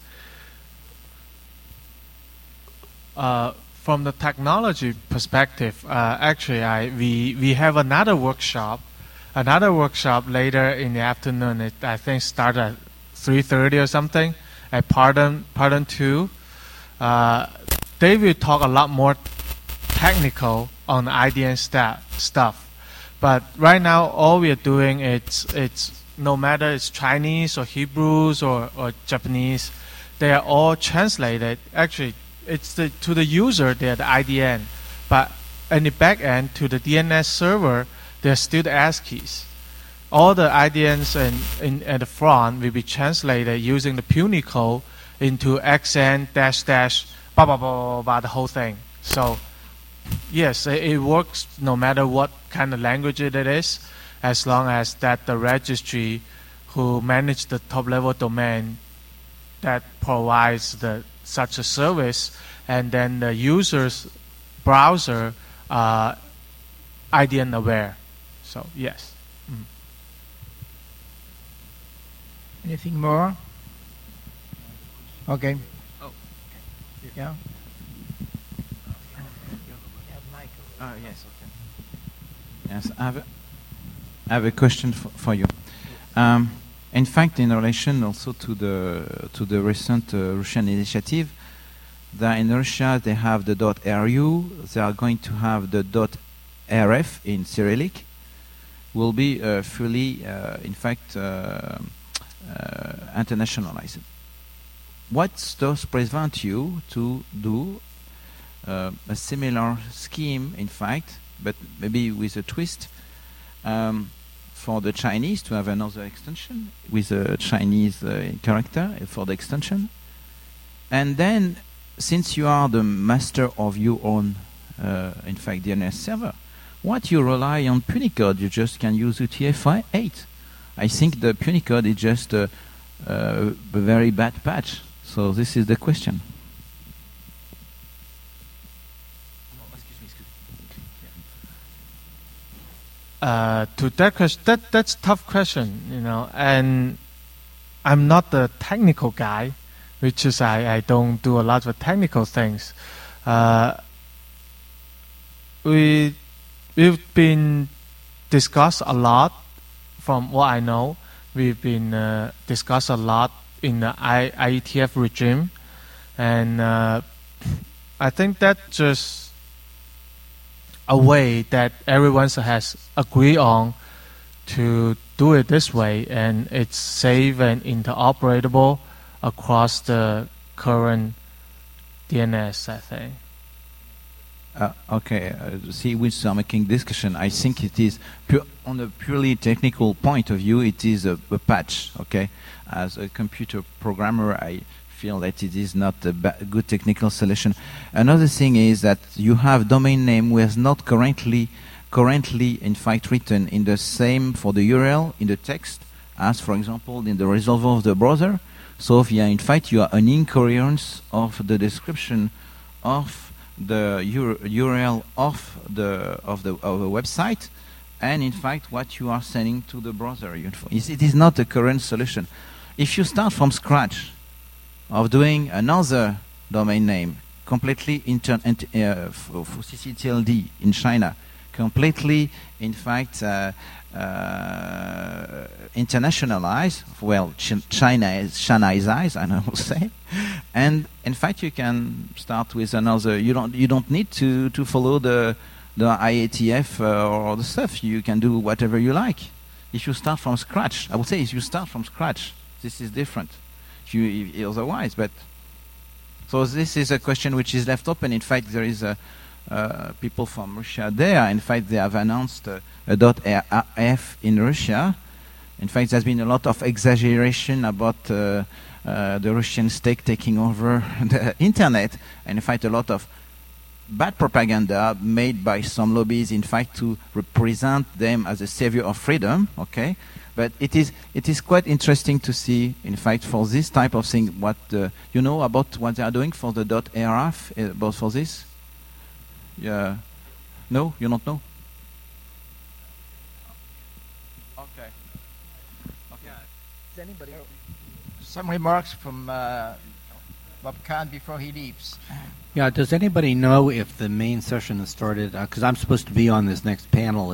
From the technology perspective, actually, we have another workshop later in the afternoon. It, I think, starts at 3:30 or something at Pardon 2. They will talk a lot more technical on IDN stuff. But right now, all we are doing it's no matter it's Chinese or Hebrews or Japanese, they are all translated. Actually, it's to the user they're the IDN, but in the back end to the DNS server, they're still the ASCIIs. All the IDNs at the front will be translated using the Punicle into XN dash dash blah blah blah blah blah, the whole thing. So yes, it works no matter what kind of language it is. as long as that the registry who manage the top-level domain that provides such a service, and then the user's browser IDN aware. So yes. Anything more? Okay. Oh. Yeah. Yes. Okay. Yes, I have a question for you. In fact, in relation also to the recent Russian initiative, that in Russia they have the .ru, they are going to have the .rf in Cyrillic, will be fully, in fact, internationalized. What does prevent you to do a similar scheme, in fact, but maybe with a twist, for the Chinese to have another extension with a Chinese character for the extension? And then, since you are the master of your own, in fact, DNS server, what you rely on Punycode, you just can use UTF-8. I think the Punycode is just a very bad patch. So this is the question. To that question, that's a tough question, and I'm not the technical guy, which is I don't do a lot of technical things. We've been discussed a lot. From what I know, we've been discussed a lot in the IETF regime, and I think that just a way that everyone has agreed on to do it this way, and it's safe and interoperable across the current DNS, I think. Okay, see, which are making discussion. I think it is on a purely technical point of view. It is a patch. Okay, as a computer programmer, I feel that it is not a good technical solution. Another thing is that you have domain name was not currently in fact written in the same for the URL in the text as, for example, in the resolver of the browser. So if in fact you are an incoherence of the description of the URL of the website, and in fact what you are sending to the browser. It is not a current solution. If you start from scratch of doing another domain name completely for ccTLD in China, completely in fact internationalized, well, Chinaized, I will say, and in fact you can start with another. You don't need to follow the IETF or the stuff. You can do whatever you like. If you start from scratch, I would say if you start from scratch, this is different. Otherwise, but so this is a question which is left open. In fact, there is people from Russia there. In fact, they have announced a .rf in Russia. In fact, there's been a lot of exaggeration about the Russian state taking over the internet, and in fact, a lot of bad propaganda made by some lobbies, in fact, to represent them as a savior of freedom. Okay. But it is quite interesting to see, in fact, for this type of thing, what you know about what they are doing for the .rf, about for this? Yeah. No, you don't know. Okay. Does anybody? Some remarks from Bob Kahn before he leaves. Yeah. Does anybody know if the main session has started? Because I'm supposed to be on this next panel.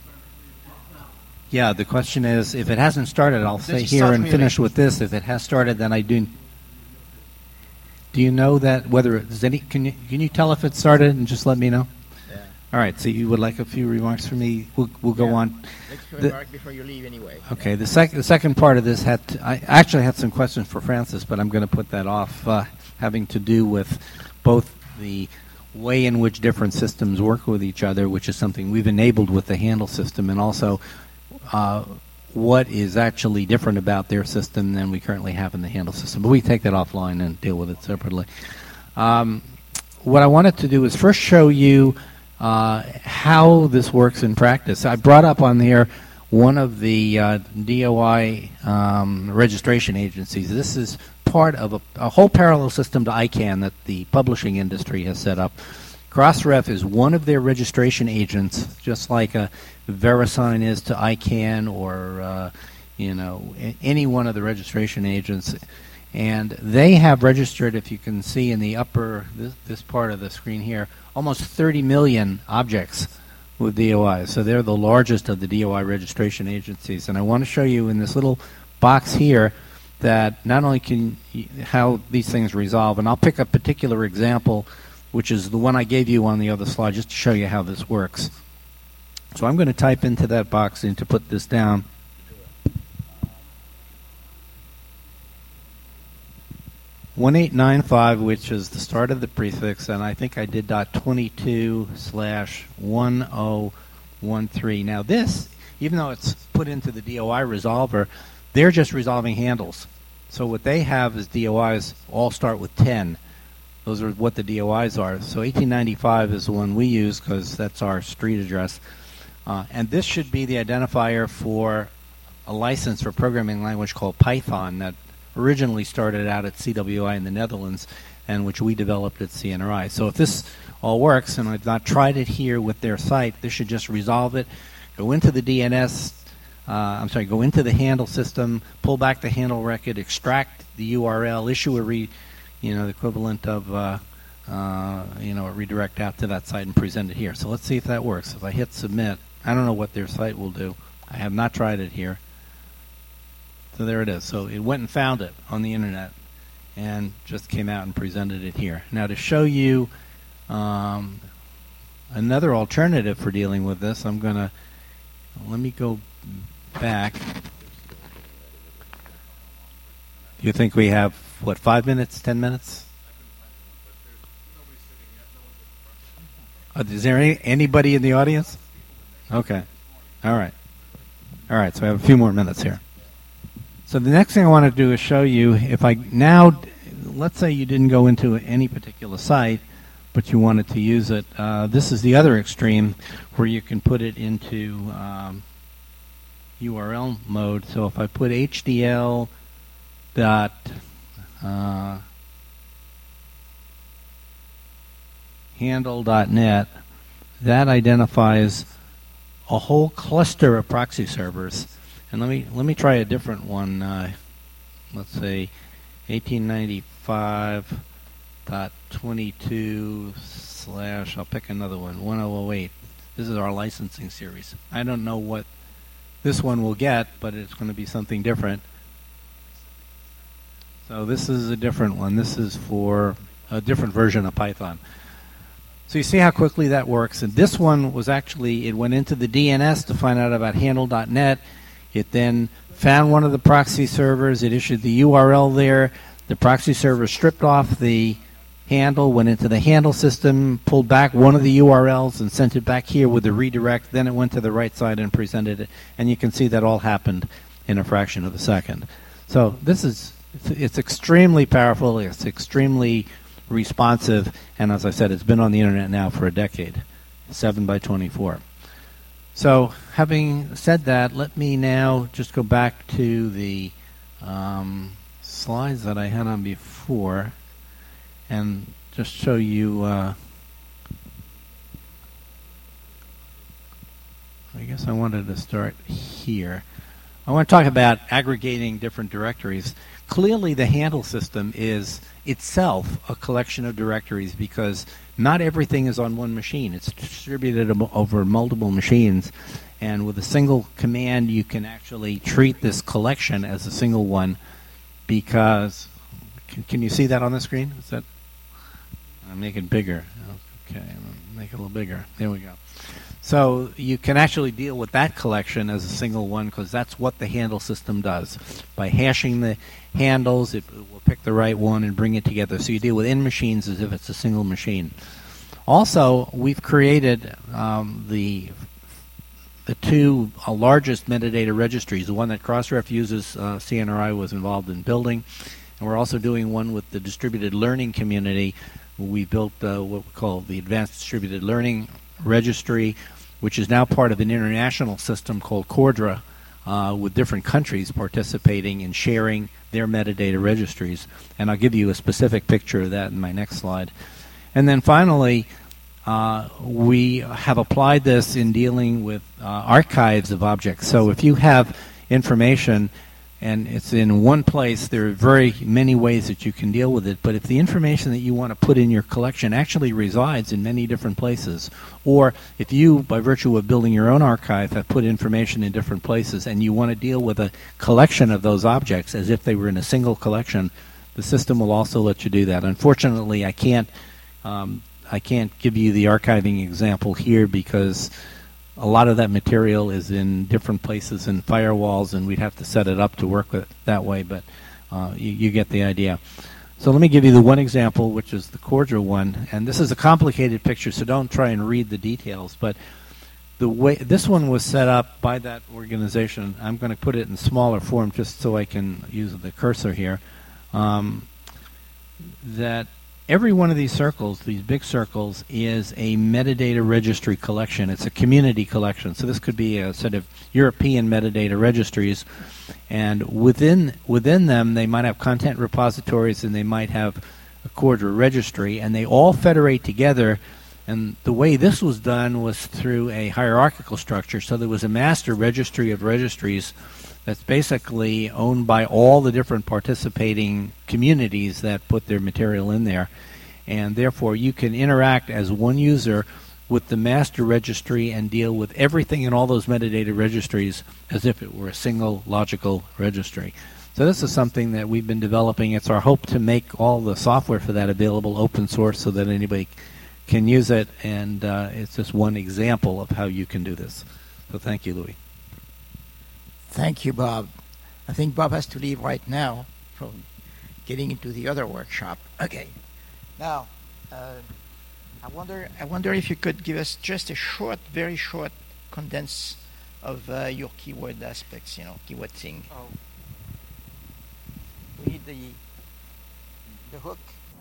Yeah, the question is, if it hasn't started, I'll stay here and finish with this. If it has started, then I do. Do you know that whether there's any? Can you tell if it started and just let me know? Yeah. All right. So you would like a few remarks from me? We'll go on. Let's remark before you leave anyway. Okay. The second part of this I actually had some questions for Francis, but I'm going to put that off, having to do with both the way in which different systems work with each other, which is something we've enabled with the handle system, and also what is actually different about their system than we currently have in the handle system. But we take that offline and deal with it separately. What I wanted to do is first show you how this works in practice. I brought up on here one of the DOI registration agencies. This is part of a whole parallel system to ICANN that the publishing industry has set up. Crossref is one of their registration agents, just like a VeriSign is to ICANN or any one of the registration agents. And they have registered, if you can see in the upper, this part of the screen here, almost 30 million objects with DOI. So they're the largest of the DOI registration agencies. And I want to show you in this little box here that not only how these things resolve, and I'll pick a particular example, which is the one I gave you on the other slide, just to show you how this works. So I'm going to type into that box and to put this down. 1895, which is the start of the prefix, and I think I did .22/1013. Now this, even though it's put into the DOI resolver, they're just resolving handles. So what they have is DOIs all start with 10. Those are what the DOIs are. So 1895 is the one we use because that's our street address. And this should be the identifier for a license for a programming language called Python that originally started out at CWI in the Netherlands and which we developed at CNRI. So if this all works, and I've not tried it here with their site, this should just resolve it, go into the DNS, go into the handle system, pull back the handle record, extract the URL, issue the equivalent of a redirect out to that site and present it here. So let's see if that works. If I hit submit, I don't know what their site will do. I have not tried it here. So there it is. So it went and found it on the internet and just came out and presented it here. Now to show you another alternative for dealing with this, let me go back. You think we have, 5 minutes, 10 minutes? Is there anybody in the audience? Okay. All right. So I have a few more minutes here. So the next thing I want to do is show you, let's say you didn't go into any particular site, but you wanted to use it. This is the other extreme where you can put it into URL mode. So if I put hdl.handle.net, that identifies a whole cluster of proxy servers. And let me try a different one. Let's say 1895.22/ I'll pick another one, 1008. This is our licensing series. I don't know what this one will get, but it's going to be something different. So this is a different one. This is for a different version of Python. So you see how quickly that works. And this one was actually, it went into the DNS to find out about handle.net. It then found one of the proxy servers. It issued the URL there. The proxy server stripped off the handle, went into the handle system, pulled back one of the URLs and sent it back here with the redirect. Then it went to the right side and presented it. And you can see that all happened in a fraction of a second. So it's extremely powerful. It's extremely responsive. And as I said, it's been on the internet now for a decade, 7x24. So having said that, let me now just go back to the slides that I had on before and just show you, I guess I wanted to start here. I want to talk about aggregating different directories. Clearly the handle system is itself a collection of directories because not everything is on one machine. It's distributed over multiple machines, and with a single command you can actually treat this collection as a single one because, can you see that on the screen? Is that, I'll make it bigger. Okay, I'll make it a little bigger. There we go. So you can actually deal with that collection as a single one because that's what the handle system does. By hashing the handles, it will pick the right one and bring it together. So you deal with machines as if it's a single machine. Also, we've created the two largest metadata registries. The one that Crossref uses, CNRI was involved in building. And we're also doing one with the distributed learning community. We built what we call the Advanced Distributed Learning Registry, which is now part of an international system called Cordra, with different countries participating in sharing their metadata registries. And I'll give you a specific picture of that in my next slide. And then finally, we have applied this in dealing with archives of objects. So if you have information and it's in one place, there are very many ways that you can deal with it. But if the information that you want to put in your collection actually resides in many different places, or if you, by virtue of building your own archive, have put information in different places and you want to deal with a collection of those objects as if they were in a single collection, the system will also let you do that. Unfortunately, I can't give you the archiving example here because a lot of that material is in different places in firewalls, and we'd have to set it up to work with it that way, but you get the idea. So let me give you the one example, which is the Cordra one, and this is a complicated picture, so don't try and read the details, but the way this one was set up by that organization, I'm going to put it in smaller form just so I can use the cursor here, that every one of these circles, these big circles, is a metadata registry collection. It's a community collection. So this could be a set of European metadata registries. And within them, they might have content repositories and they might have a Cordra registry. And they all federate together. And the way this was done was through a hierarchical structure. So there was a master registry of registries that's basically owned by all the different participating communities that put their material in there. And therefore, you can interact as one user with the master registry and deal with everything in all those metadata registries as if it were a single logical registry. So this is something that we've been developing. It's our hope to make all the software for that available open source so that anybody can use it. And it's just one example of how you can do this. So thank you, Louis. Thank you, Bob. I think Bob has to leave right now from getting into the other workshop. Okay. Now, I wonder if you could give us just a short, very short condense of your keyword aspects, keyword thing. Oh. We need the hook.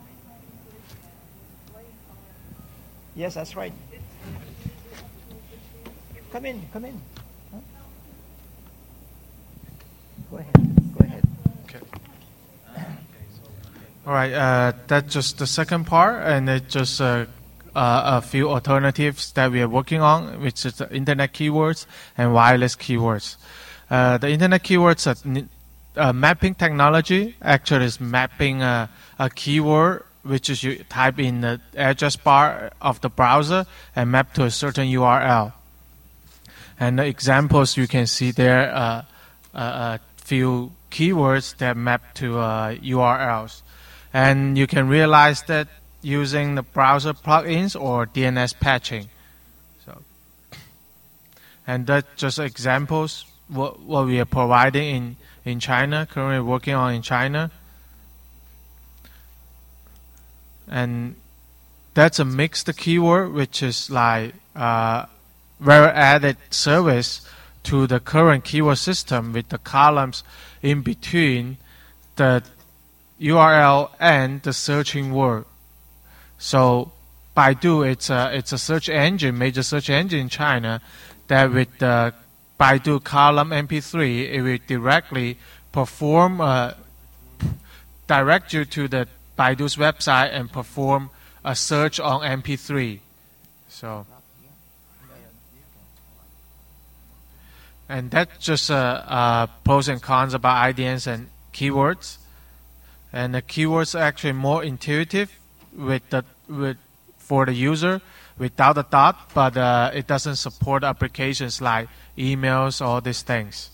Yes, that's right. Come in. Huh? Go ahead. Okay. All right. That's just the second part, and it's just a few alternatives that we are working on, which is the internet keywords and wireless keywords. The internet keywords are mapping technology. Actually, is mapping a keyword, which is you type in the address bar of the browser and map to a certain URL. And the examples you can see there, a few keywords that map to URLs. And you can realize that using the browser plugins or DNS patching. And that's just examples what we are providing in China, currently working on in China. And that's a mixed keyword, which is like very added service to the current keyword system with the columns in between the URL and the searching word. So Baidu, it's a search engine, major search engine in China, that with the Baidu column MP3, it will directly perform, direct you to the Baidu's website and perform a search on MP3. So, and that's just pros and cons about IDNs and keywords. And the keywords are actually more intuitive for the user without a dot, but it doesn't support applications like emails, all these things.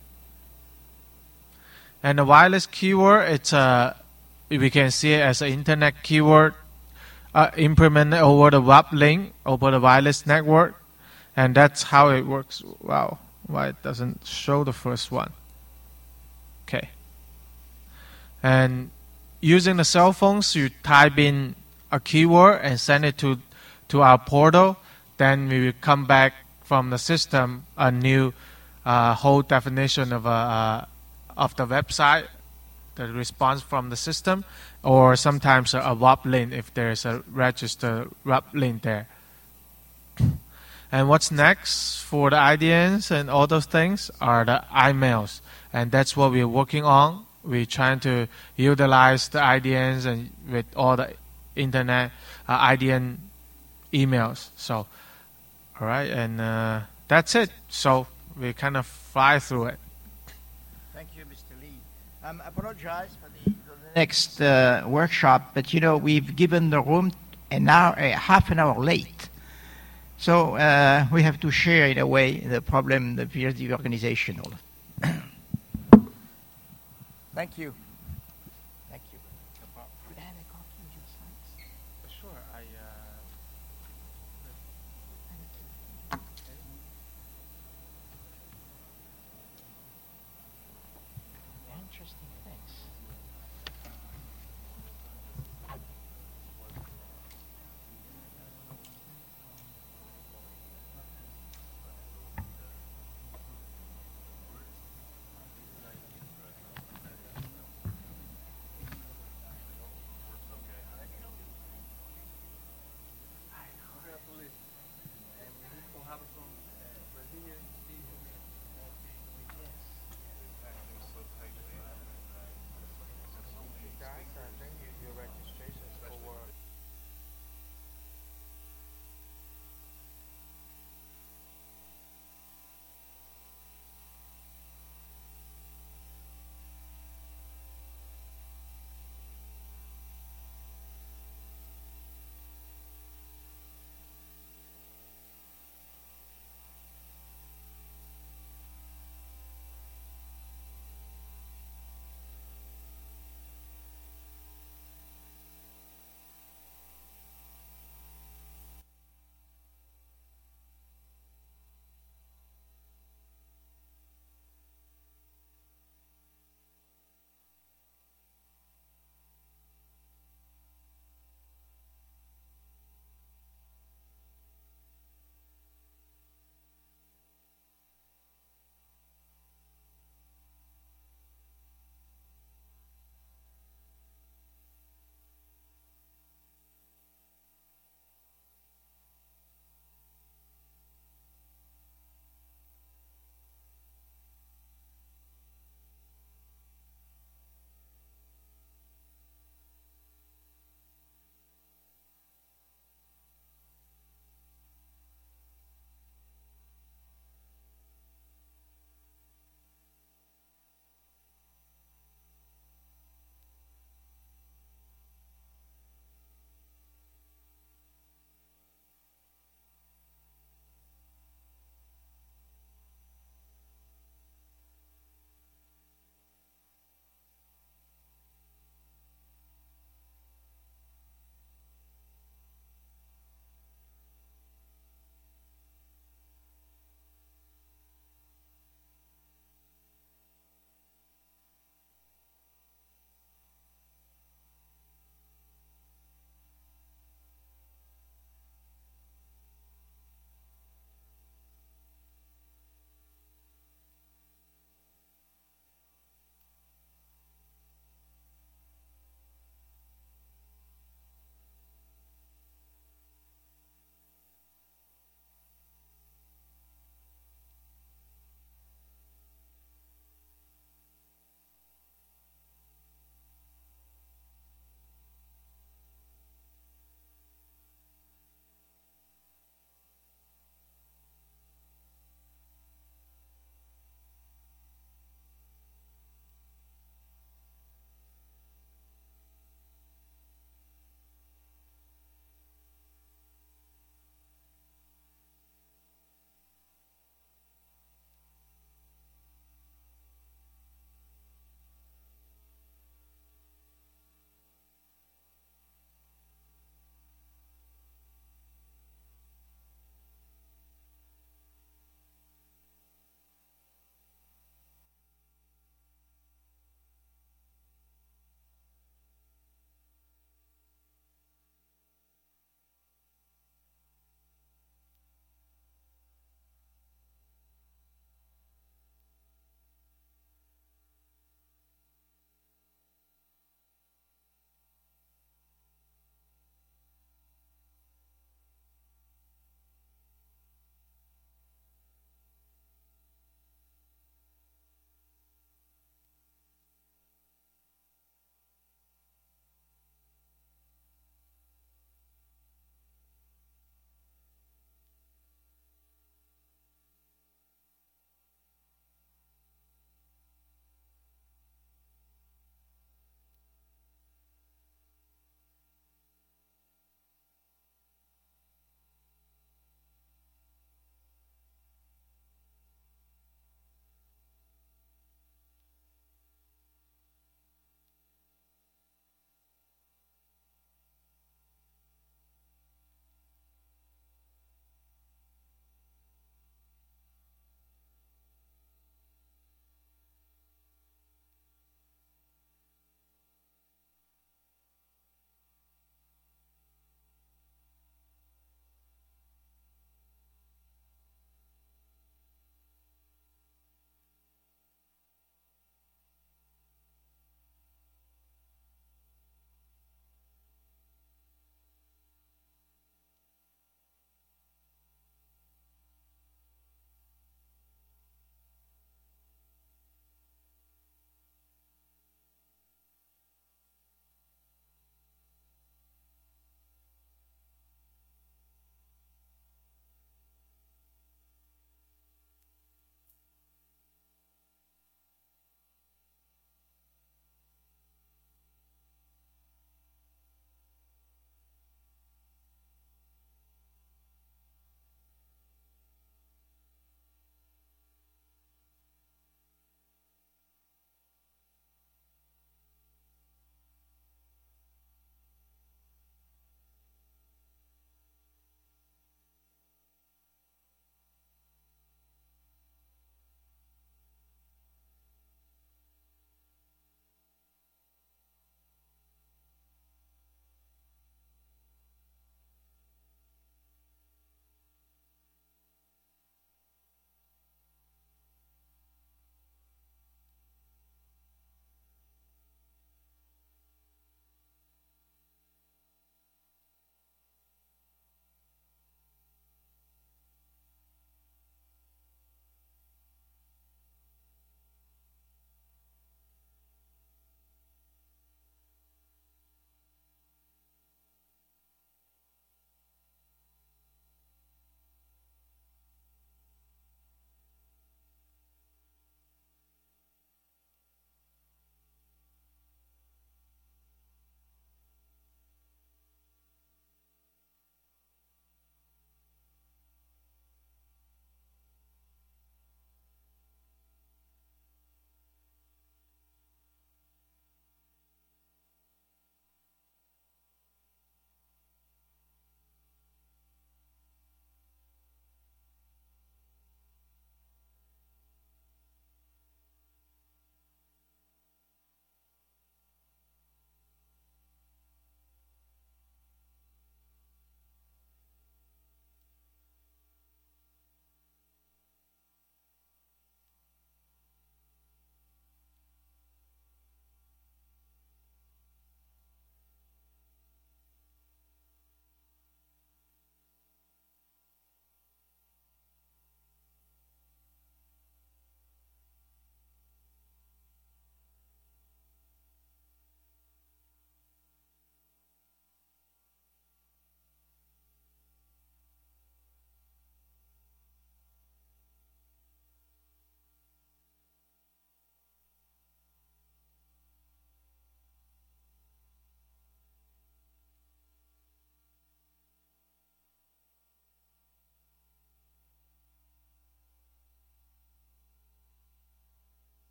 And the wireless keyword, it's we can see it as an internet keyword implemented over the web link, over the wireless network, and that's how it works. Wow, why it doesn't show the first one? Okay. And using the cell phones, you type in a keyword and send it to our portal. Then we will come back from the system a new whole definition of the website, the response from the system, or sometimes a web link if there is a registered web link there. And what's next for the IDNs and all those things are the emails. And that's what we're working on. We're trying to utilize the IDNs and with all the internet IDN emails. So, all right, and that's it. So we kind of fly through it. Thank you, Mr. Lee. I apologize for the next workshop, but we've given the room half an hour late. So we have to share, in a way, the problem, the organizational. Thank you.